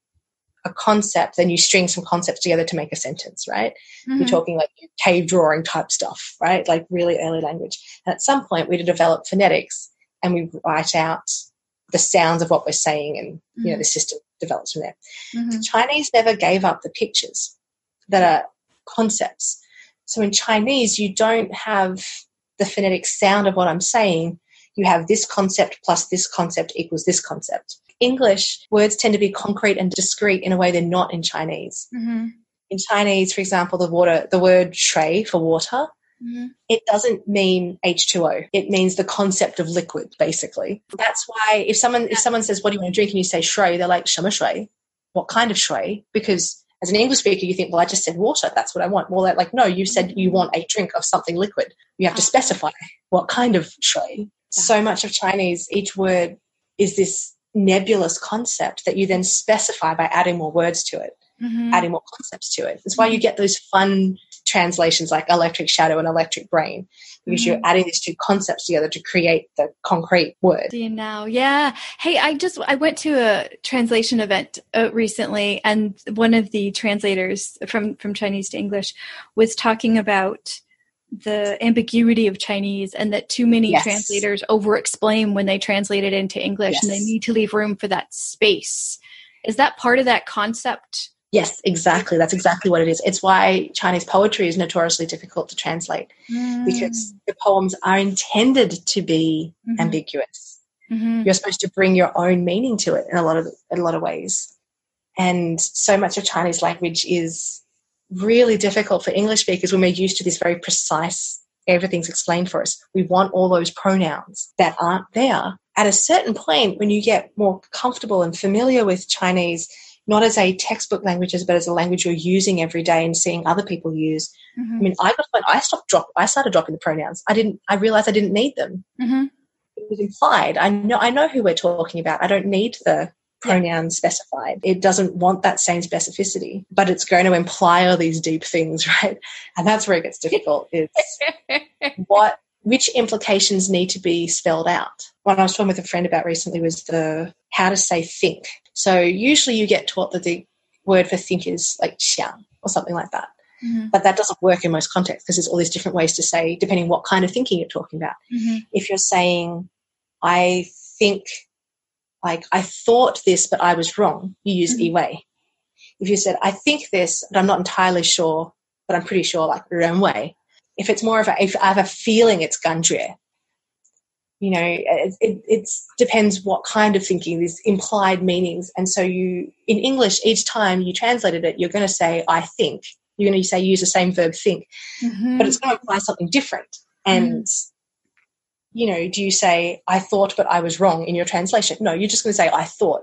a concept, then you string some concepts together to make a sentence, right? Mm-hmm. You're talking like cave drawing type stuff, right? Like really early language. And at some point we develop phonetics and we write out the sounds of what we're saying and, mm-hmm. you know, the system develops from there. Mm-hmm. The Chinese never gave up the pictures that are concepts. So in Chinese, you don't have the phonetic sound of what I'm saying. You have this concept plus this concept equals this concept. English, words tend to be concrete and discrete in a way they're not in Chinese. Mm-hmm. In Chinese, for example, the water, the word shui for water, mm-hmm. it doesn't mean H two O. It means the concept of liquid, basically. That's why if someone if someone says, what do you want to drink? And you say shui, they're like, shema shui? What kind of shui? Because as an English speaker, you think, well, I just said water. That's what I want. Well, they're like, no, you said you want a drink of something liquid. You have to specify what kind of shui. So much of Chinese, each word is this nebulous concept that you then specify by adding more words to it, mm-hmm. adding more concepts to it. That's why you get those fun translations like electric shadow and electric brain, because mm-hmm. you're adding these two concepts together to create the concrete word. Do you know? Yeah. Hey, I just, I went to a translation event uh, recently, and one of the translators from, from Chinese to English was talking about the ambiguity of Chinese and that too many yes. translators over-explain when they translate it into English, yes. and they need to leave room for that space. Is that part of that concept? Yes, exactly. That's exactly what it is. It's why Chinese poetry is notoriously difficult to translate mm. because the poems are intended to be mm-hmm. ambiguous. Mm-hmm. You're supposed to bring your own meaning to it in a lot of in a lot of ways. And so much of Chinese language is really difficult for English speakers when we're used to this very precise, everything's explained for us. We want all those pronouns that aren't there. At a certain point, when you get more comfortable and familiar with Chinese, not as a textbook language, but as a language you're using every day and seeing other people use. Mm-hmm. I mean, I got when I stopped drop, I started dropping the pronouns. I didn't. I realized I didn't need them. Mm-hmm. It was implied. I know. I know who we're talking about. I don't need the pronoun specified. It doesn't want that same specificity, but it's going to imply all these deep things, right? And that's where it gets difficult. It's what which implications need to be spelled out. What I was talking with a friend about recently was the how to say think. So usually you get taught that the word for think is like xiang or something like that. Mm-hmm. But that doesn't work in most contexts because there's all these different ways to say, depending what kind of thinking you're talking about. Mm-hmm. If you're saying, I think, like, I thought this, but I was wrong, you use Mm-hmm. "iwei." If you said, I think this, but I'm not entirely sure, but I'm pretty sure, like "renwei." If it's more of a, if I have a feeling, it's "ganjue." You know, it, it it's, depends what kind of thinking, these implied meanings. And so you, in English, each time you translated it, you're going to say, I think. You're going to say, use the same verb think. Mm-hmm. But it's going to imply something different. And, mm-hmm. you know, do you say, I thought, but I was wrong in your translation? No, you're just going to say, I thought.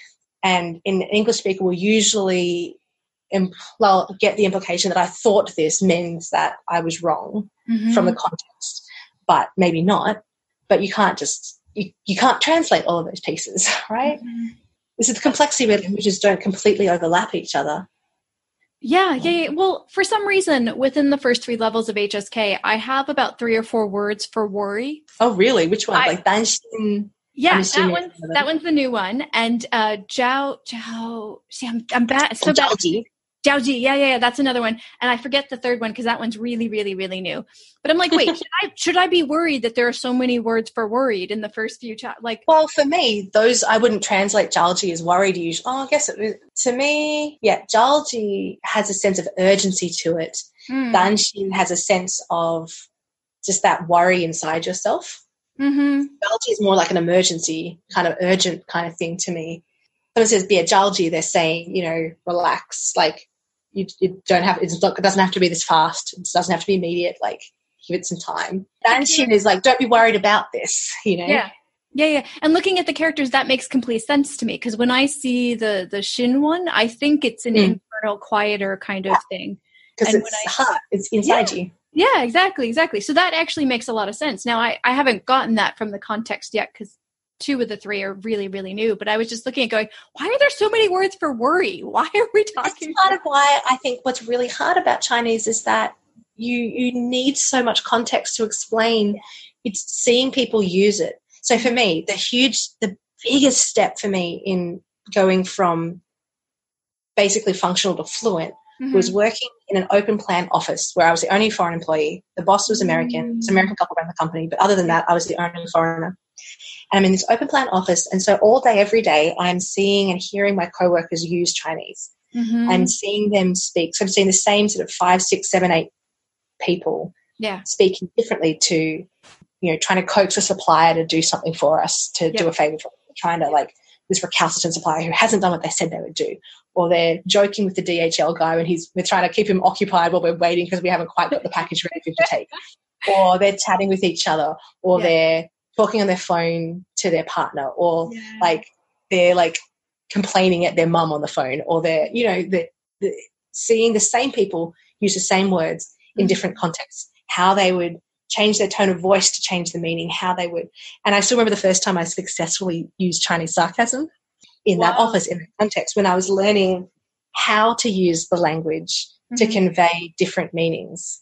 And an English speaker will usually impl- well, get the implication that I thought this means that I was wrong Mm-hmm. from the context, but maybe not. But you can't just, you, you can't translate all of those pieces, right? Mm-hmm. This is the complexity where languages don't completely overlap each other. Yeah, yeah, yeah. Well, for some reason, within the first three levels of H S K, I have about three or four words for worry. Oh, really? Which one? I, like danxin? Yeah, that one's, that one's the new one. And uh, Jiao, Jiao, see, I'm, I'm bad. So bad. Jiaoji. Jiaoji, yeah, yeah, yeah, that's another one. And I forget the third one because that one's really, really, really new. But I'm like, wait, should I should I be worried that there are so many words for worried in the first few chapters? Like, well, for me, those I wouldn't translate Jiaoji as worried usually. Oh, I guess it was, to me, yeah, Jiaoji has a sense of urgency to it. mm. Danxin has a sense of just that worry inside yourself. Mm-hmm. Jiaoji is more like an emergency, kind of urgent kind of thing to me. When it says, yeah, Jiaoji, they're saying, you know, relax, like, You, you don't have, it's not, it doesn't have to be this fast. It doesn't have to be immediate. Like, give it some time. Danxin is like, don't be worried about this, you know? Yeah. Yeah, yeah. And looking at the characters, that makes complete sense to me. Because when I see the the Shin one, I think it's an mm. internal, quieter kind of yeah. thing. Because it's I, heart. It's inside yeah. you. Yeah, exactly, exactly. So that actually makes a lot of sense. Now, I, I haven't gotten that from the context yet because two of the three are really, really new. But I was just looking at going, why are there so many words for worry? Why are we talking? That's part of why I think what's really hard about Chinese is that you you need so much context to explain. It's seeing people use it. So for me, the huge, the biggest step for me in going from basically functional to fluent mm-hmm. was working in an open plan office where I was the only foreign employee. The boss was American. Mm-hmm. It's an American couple ran the company. But other than that, I was the only foreigner. And I'm in this open plan office, and so all day, every day, I'm seeing and hearing my coworkers use Chinese. Mm-hmm. I'm seeing them speak. So I'm seeing the same sort of five, six, seven, eight people yeah. speaking differently to, you know, trying to coax a supplier to do something for us, to yeah. do a favor for us, trying to, like, this recalcitrant supplier who hasn't done what they said they would do. Or they're joking with the D H L guy and he's, we're trying to keep him occupied while we're waiting because we haven't quite got the package ready for him to take. Or they're chatting with each other, or yeah. they're talking on their phone to their partner, or yeah. like they're like complaining at their mum on the phone, or they're, you know, the, the seeing the same people use the same words in mm-hmm. different contexts, how they would change their tone of voice to change the meaning, how they would. And I still remember the first time I successfully used Chinese sarcasm in wow. that office, in that context, when I was learning how to use the language mm-hmm. to convey different meanings,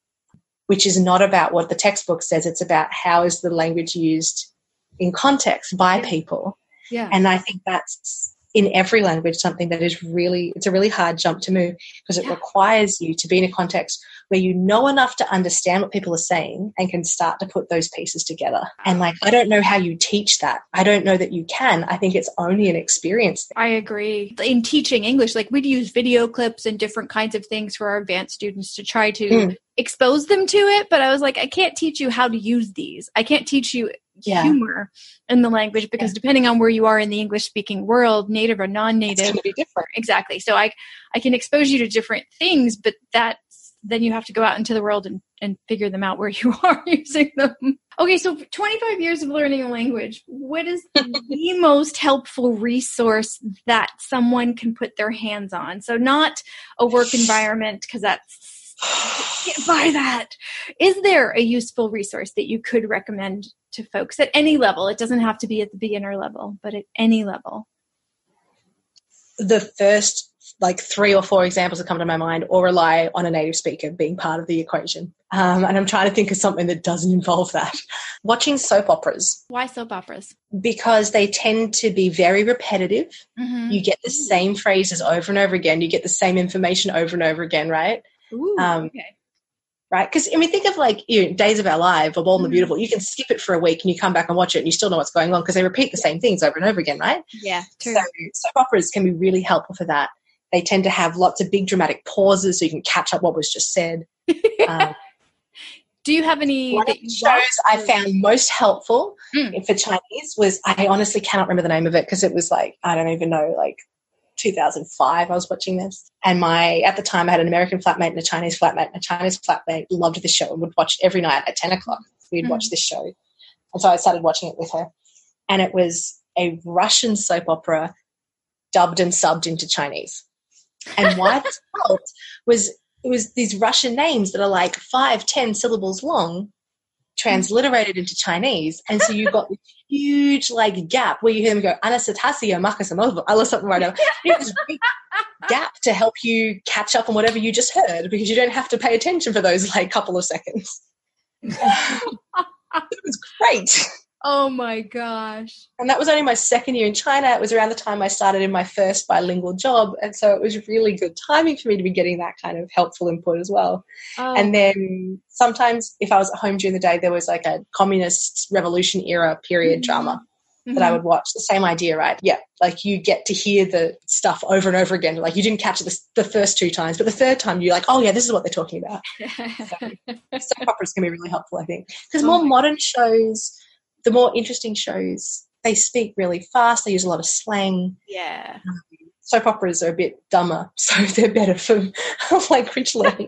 which is not about what the textbook says. It's about how is the language used in context by yeah. people. Yeah. And I think that's in every language something that is really, it's a really hard jump to move because it yeah. requires you to be in a context where you know enough to understand what people are saying and can start to put those pieces together. And like, I don't know how you teach that. I don't know that you can. I think it's only an experience thing. I agree. In teaching English, like we'd use video clips and different kinds of things for our advanced students to try to mm. expose them to it. But I was like, I can't teach you how to use these. I can't teach you yeah. humor in the language because yeah. depending on where you are in the English speaking world, native or non-native, it's going to be different. Exactly. So I, I can expose you to different things, but that's, then you have to go out into the world and, and figure them out where you are using them. Okay, so twenty-five years of learning a language, what is the most helpful resource that someone can put their hands on? So not a work environment, because that's, you can't buy that. Is there a useful resource that you could recommend to folks at any level? It doesn't have to be at the beginner level, but at any level. The first like three or four examples that come to my mind, or rely on a native speaker being part of the equation. Um, and I'm trying to think of something that doesn't involve that. Watching soap operas. Why soap operas? Because they tend to be very repetitive. Mm-hmm. You get the same phrases over and over again. You get the same information over and over again, right? Ooh, um, okay. Right? Because, I mean, think of like, you know, Days of Our Lives or Bold and the Mm-hmm. Beautiful. You can skip it for a week and you come back and watch it and you still know what's going on because they repeat the same things over and over again, right? Yeah, true. So soap operas can be really helpful for that. They tend to have lots of big dramatic pauses so you can catch up what was just said. Um, Do you have any one that of the you shows I found most helpful Mm. for Chinese was, I honestly cannot remember the name of it because it was like, I don't even know, like two thousand five I was watching this. And my, at the time I had an American flatmate and a Chinese flatmate, and a Chinese flatmate loved this show and would watch it every night at ten o'clock. We'd Mm. watch this show. And so I started watching it with her. And it was a Russian soap opera dubbed and subbed into Chinese. And why this helped was it was these Russian names that are like five, ten syllables long, transliterated into Chinese. And so you got this huge like gap where you hear them go, Anastasia Makasamova, I love something right now. It was a big gap to help you catch up on whatever you just heard because you don't have to pay attention for those like couple of seconds. It was great. Oh my gosh. And that was only my second year in China. It was around the time I started in my first bilingual job. And so it was really good timing for me to be getting that kind of helpful input as well. Oh. And then sometimes if I was at home during the day, there was like a communist revolution era period Mm-hmm. drama Mhm. that I would watch. The same idea, right? Yeah. Like you get to hear the stuff over and over again. Like you didn't catch it the, the first two times, but the third time you're like, oh yeah, this is what they're talking about. Soap operas can be really helpful, I think. Because Oh more my modern shows, the more interesting shows, they speak really fast. They use a lot of slang. Yeah. Soap operas are a bit dumber, so they're better for language learning.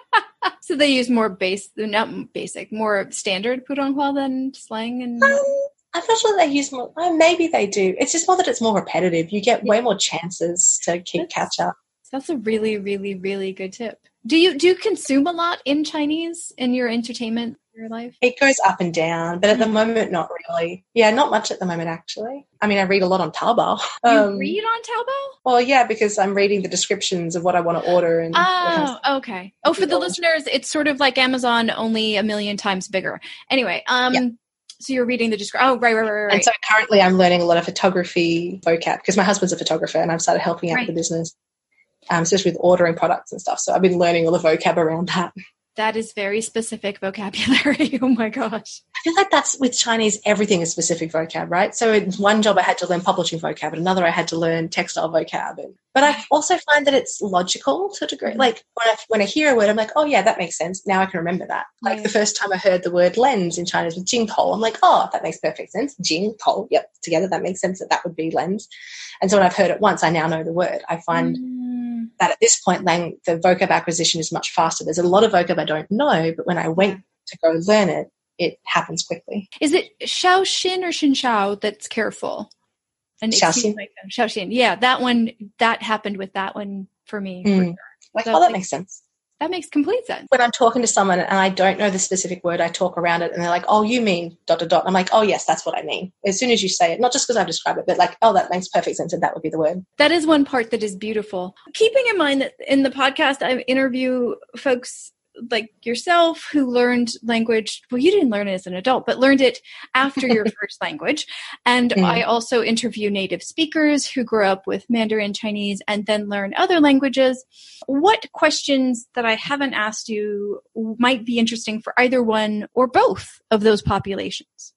So they use more base, not basic, more standard putonghua than slang and. Um, I'm not sure they use more. Oh, maybe they do. It's just more that it's more repetitive. You get way more chances to keep That's- catch up. That's a really, really, really good tip. Do you do you consume a lot in Chinese in your entertainment, your life? It goes up and down, but at the Mm. moment, not really. Yeah, not much at the moment, actually. I mean, I read a lot on Taobao. You Um, read on Taobao? Well, yeah, because I'm reading the descriptions of what I want to order. And Oh, okay. Oh, for the listeners, it's sort of like Amazon, only a million times bigger. Anyway, um, Yeah. so you're reading the description. Oh, right, right, right, right. And so currently I'm learning a lot of photography vocab because my husband's a photographer and I've started helping out Right. with the business, um, especially with ordering products and stuff. So I've been learning all the vocab around that. That is very specific vocabulary. Oh my gosh. I feel like that's with Chinese, everything is specific vocab, right? So in one job I had to learn publishing vocab, and another I had to learn textile vocab. And, but I also find that it's logical to a degree. Mhm. Like when I, when I hear a word, I'm like, oh yeah, that makes sense. Now I can remember that. Like Yeah. the first time I heard the word lens in Chinese was jingtou. I'm like, oh, that makes perfect sense. Jingtou. Yep. Together that makes sense that that would be lens. And so when I've heard it once, I now know the word. I find Mm. that at this point, lang- the vocab acquisition is much faster. There's a lot of vocab I don't know, but when I went to go learn it, it happens quickly. Is it Shaoxin or Xinshao that's careful? And it seems Shaoxin. like Shaoxin. Yeah, that one, that happened with that one for me. For Mm. sure. Like, So oh, that like- makes sense. That makes complete sense. When I'm talking to someone and I don't know the specific word, I talk around it and they're like, oh, you mean dot, dot, dot. I'm like, oh, yes, that's what I mean. As soon as you say it, not just because I've described it, but like, oh, that makes perfect sense and that would be the word. That is one part that is beautiful. Keeping in mind that in the podcast, I interview folks like yourself who learned language. Well, you didn't learn it as an adult, but learned it after your first language. And Mm. I also interview native speakers who grew up with Mandarin Chinese and then learn other languages. What questions that I haven't asked you might be interesting for either one or both of those populations?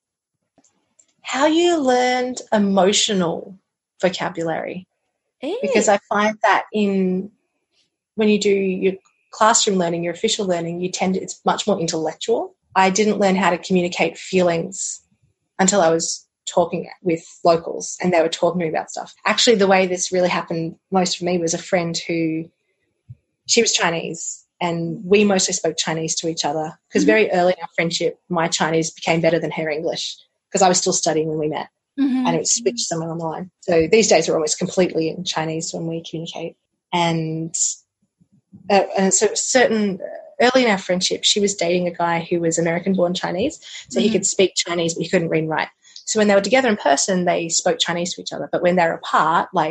How you learned emotional vocabulary. Because I find that in when you do your classroom learning, your official learning, you tend to, it's much more intellectual. I didn't learn how to communicate feelings until I was talking with locals and they were talking to me about stuff. Actually, the way this really happened most for me was a friend who, she was Chinese and we mostly spoke Chinese to each other because Mhm. very early in our friendship, my Chinese became better than her English because I was still studying when we met. Mhm. And it switched somewhere on the line. So these days we're almost completely in Chinese when we communicate. And, uh, and so certain early in our friendship, she was dating a guy who was American-born Chinese, so Mhm. he could speak Chinese, but he couldn't read and write. So when they were together in person, they spoke Chinese to each other. But when they were apart, like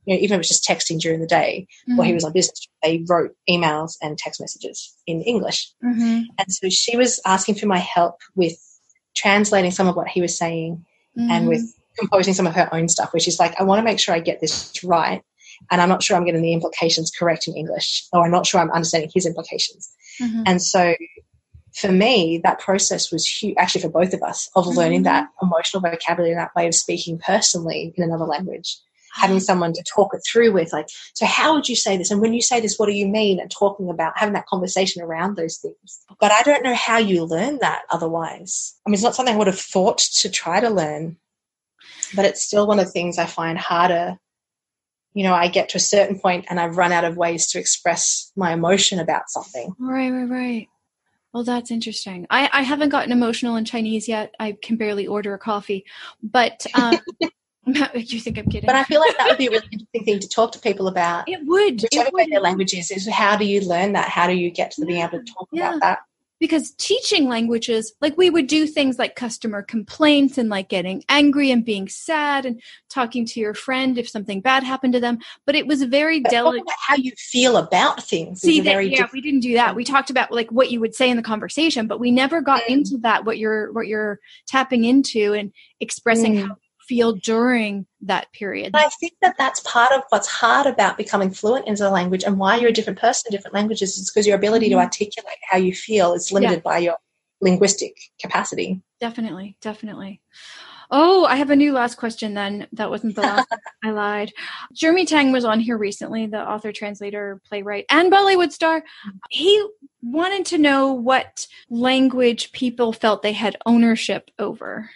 you know, even if it was just texting during the day mm-hmm. while he was on business, they wrote emails and text messages in English. Mm-hmm. And so she was asking for my help with translating some of what he was saying mm-hmm. and with composing some of her own stuff, which is like, I want to make sure I get this right. And I'm not sure I'm getting the implications correct in English, or I'm not sure I'm understanding his implications. Mm-hmm. And so for me, that process was huge, actually for both of us, of learning mm-hmm. that emotional vocabulary, that way of speaking personally in another language, having someone to talk it through with, like, so how would you say this? And when you say this, what do you mean? And talking about having that conversation around those things. But I don't know how you learn that otherwise. I mean, it's not something I would have thought to try to learn, but it's still one of the things I find harder. You know, I get to a certain point and I've run out of ways to express my emotion about something. Right, right, right. Well, that's interesting. I, I haven't gotten emotional in Chinese yet. I can barely order a coffee. But um, you think I'm kidding? But I feel like that would be a really interesting thing to talk to people about. It would. Whichever it way would. their language is, is how do you learn that? How do you get to being able to talk yeah. about that? Because teaching languages, like we would do things like customer complaints and like getting angry and being sad and talking to your friend if something bad happened to them. But it was very delicate. How you feel about things. See, is that, very yeah, we didn't do that. We talked about like what you would say in the conversation, but we never got mm. into that, what you're, what you're tapping into and expressing mm. how you feel during that period. I think that that's part of what's hard about becoming fluent in a language and why you're a different person in different languages is because your ability mm-hmm. to articulate how you feel is limited yeah. by your linguistic capacity. Definitely, definitely. Oh, I have a new last question then. That wasn't the last one. I lied. Jeremy Tang was on here recently, the author, translator, playwright, and Bollywood star. He wanted to know what language people felt they had ownership over.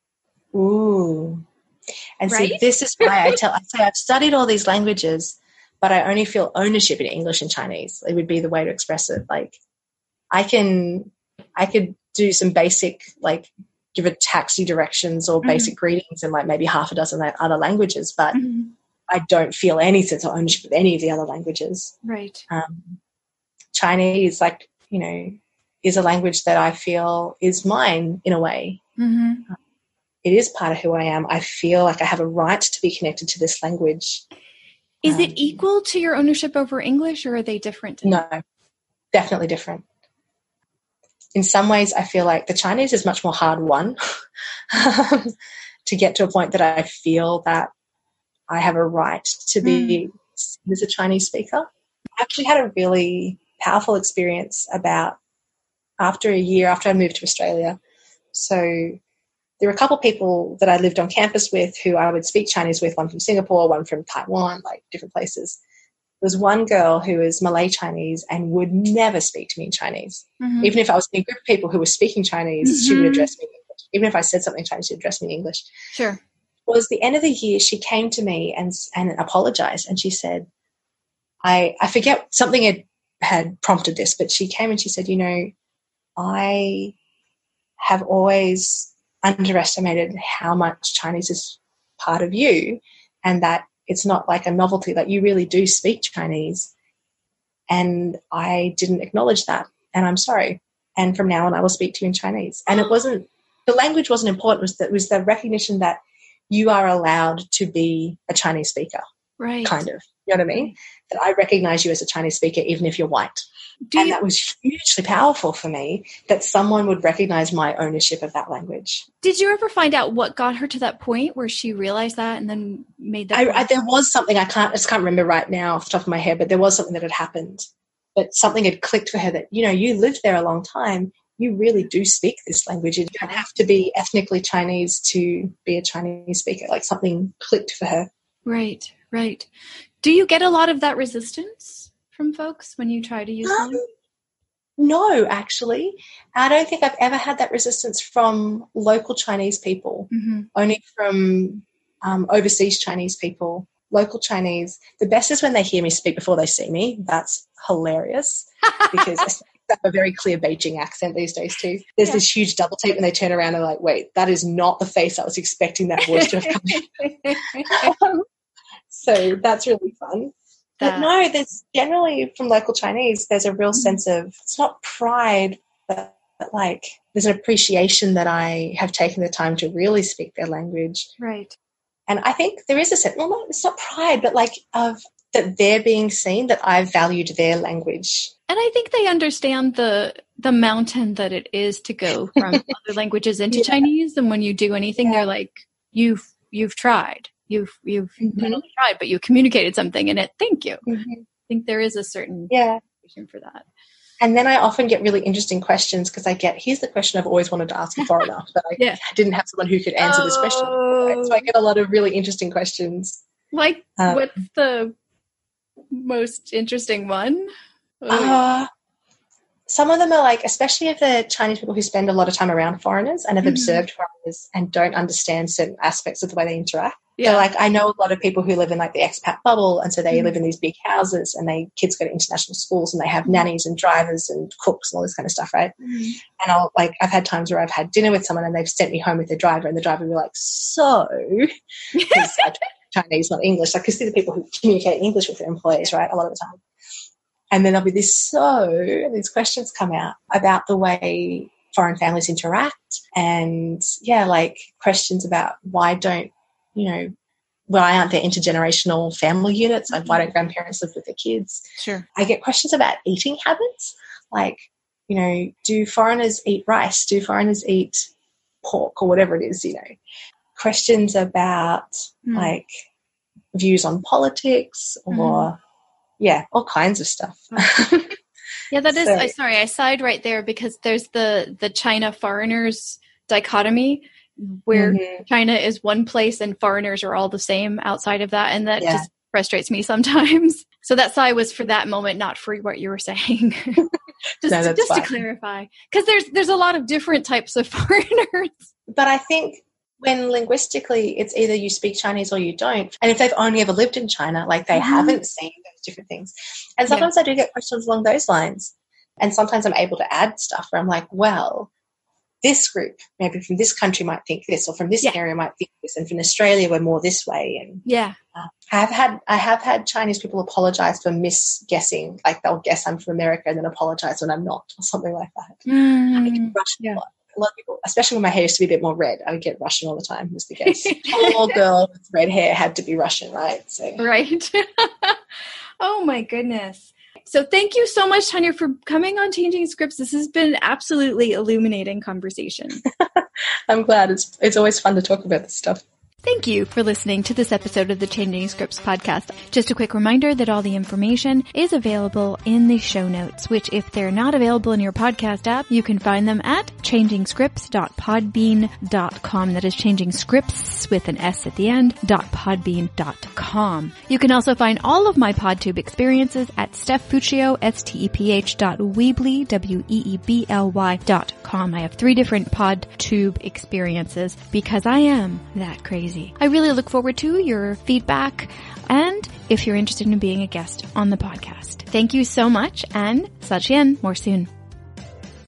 Ooh. And right? so this is why I tell, I say I've studied all these languages, but I only feel ownership in English and Chinese. It would be the way to express it. Like I can, I could do some basic, like give a taxi directions or basic mm-hmm. greetings in like maybe half a dozen other languages, but mm-hmm. I don't feel any sense of ownership of any of the other languages. Right. Um, Chinese, like, you know, is a language that I feel is mine in a way. Mm-hmm. Um, It is part of who I am. I feel like I have a right to be connected to this language. Is um, it equal to your ownership over English, or are they different? No, definitely different. In some ways, I feel like the Chinese is much more hard won to get to a point that I feel that I have a right to be mm. as a Chinese speaker. I actually had a really powerful experience about after a year after I moved to Australia. So there were a couple of people that I lived on campus with who I would speak Chinese with, one from Singapore, one from Taiwan, like different places. There was one girl who was Malay Chinese and would never speak to me in Chinese. Mm-hmm. Even if I was in a group of people who were speaking Chinese, mm-hmm. she would address me in English. Even if I said something in Chinese, she would address me in English. Sure. Well, at the end of the year, she came to me and and apologized, and she said, I, I forget, something had, had prompted this, but she came and she said, you know, I have always underestimated how much Chinese is part of you and that it's not like a novelty, that you really do speak Chinese. And I didn't acknowledge that. And I'm sorry. And from now on, I will speak to you in Chinese. And it wasn't, the language wasn't important. It was the, it was the recognition that you are allowed to be a Chinese speaker. Right. Kind of. You know what I mean? That I recognize you as a Chinese speaker, even if you're white. Do and you, that was hugely powerful for me, that someone would recognize my ownership of that language. Did you ever find out what got her to that point where she realized that and then made that? I, I, there was something, I can't, I just can't remember right now off the top of my head, but there was something that had happened. But something had clicked for her that, you know, you lived there a long time. You really do speak this language. You don't have to be ethnically Chinese to be a Chinese speaker. Like something clicked for her. Right, right. Do you get a lot of that resistance from folks when you try to use um, them? No, actually. I don't think I've ever had that resistance from local Chinese people, mm-hmm. only from um, overseas Chinese people. Local Chinese, the best is when they hear me speak before they see me. That's hilarious because I have a very clear Beijing accent these days too. There's yeah. this huge double take when they turn around and like, wait, that is not the face I was expecting that voice to have come in. um, so that's really fun. But no, there's generally from local Chinese, there's a real mm-hmm. sense of, it's not pride, but, but like there's an appreciation that I have taken the time to really speak their language. Right. And I think there is a sense, well, not, it's not pride, but like of that they're being seen, that I've valued their language. And I think they understand the the mountain that it is to go from other languages into yeah. Chinese. And when you do anything, yeah. they're like, you've you've tried. You've you've mm-hmm. not only tried, but you communicated something in it. Thank you. Mm-hmm. I think there is a certain yeah for that. And then I often get really interesting questions because I get, here's the question I've always wanted to ask a foreigner, but I, yeah. I didn't have someone who could answer oh. this question. Right? So I get a lot of really interesting questions. Like, um, what's the most interesting one? Uh, some of them are like, especially if they're Chinese people who spend a lot of time around foreigners and have mm-hmm. observed foreigners and don't understand certain aspects of the way they interact. Yeah. So, like, I know a lot of people who live in, like, the expat bubble, and so they mm-hmm. live in these big houses, and they kids go to international schools, and they have nannies and drivers and cooks and all this kind of stuff, right? Mm-hmm. And I'll, like, I've had times where I've had dinner with someone, and they've sent me home with their driver, and the driver will be like, so, because I talk Chinese, not English. Like, because they're the people who communicate in English with their employees, right, a lot of the time. And then there'll be this so, and these questions come out about the way foreign families interact, and, yeah, like, questions about why don't, you know, why aren't there intergenerational family units? Like, why don't grandparents live with their kids? Sure. I get questions about eating habits. Like, you know, do foreigners eat rice? Do foreigners eat pork or whatever it is, you know? Questions about, mm. like, views on politics or, mm. yeah, all kinds of stuff. Yeah, that is, so, I, sorry, I sighed right there because there's the, the China foreigners dichotomy, where mm-hmm. China is one place and foreigners are all the same outside of that. And that yeah. just frustrates me sometimes. So that sigh was for that moment, not for what you were saying. just no, just fine. to clarify. Because there's there's a lot of different types of foreigners. But I think when linguistically it's either you speak Chinese or you don't. And if they've only ever lived in China, like they mm-hmm. haven't seen those different things. And sometimes yeah. I do get questions along those lines. And sometimes I'm able to add stuff where I'm like, well, this group, maybe from this country might think this, or from this yeah. area might think this, and from Australia we're more this way. And yeah, uh, I have had I have had Chinese people apologise for misguessing, like they'll guess I'm from America and then apologise when I'm not, or something like that. Mm, I get Russian yeah. a lot. A lot of people, especially when my hair used to be a bit more red, I would get Russian all the time. Was the guess. Tall girl with red hair had to be Russian, right? So right. Oh my goodness. So thank you so much, Tanya, for coming on Changing Scripts. This has been absolutely illuminating conversation. I'm glad. It's it's always fun to talk about this stuff. Thank you for listening to this episode of the Changing Scripts podcast. Just a quick reminder that all the information is available in the show notes, which if they're not available in your podcast app, you can find them at changing scripts dot podbean dot com. That is Changing Scripts with an S at the end, dot podbean dot com. You can also find all of my PodTube experiences at stephpuccio, S T E P H dot weebly, W E E B L Y dot com. I have three different PodTube experiences because I am that crazy. I really look forward to your feedback and if you're interested in being a guest on the podcast. Thank you so much and 再见, more soon.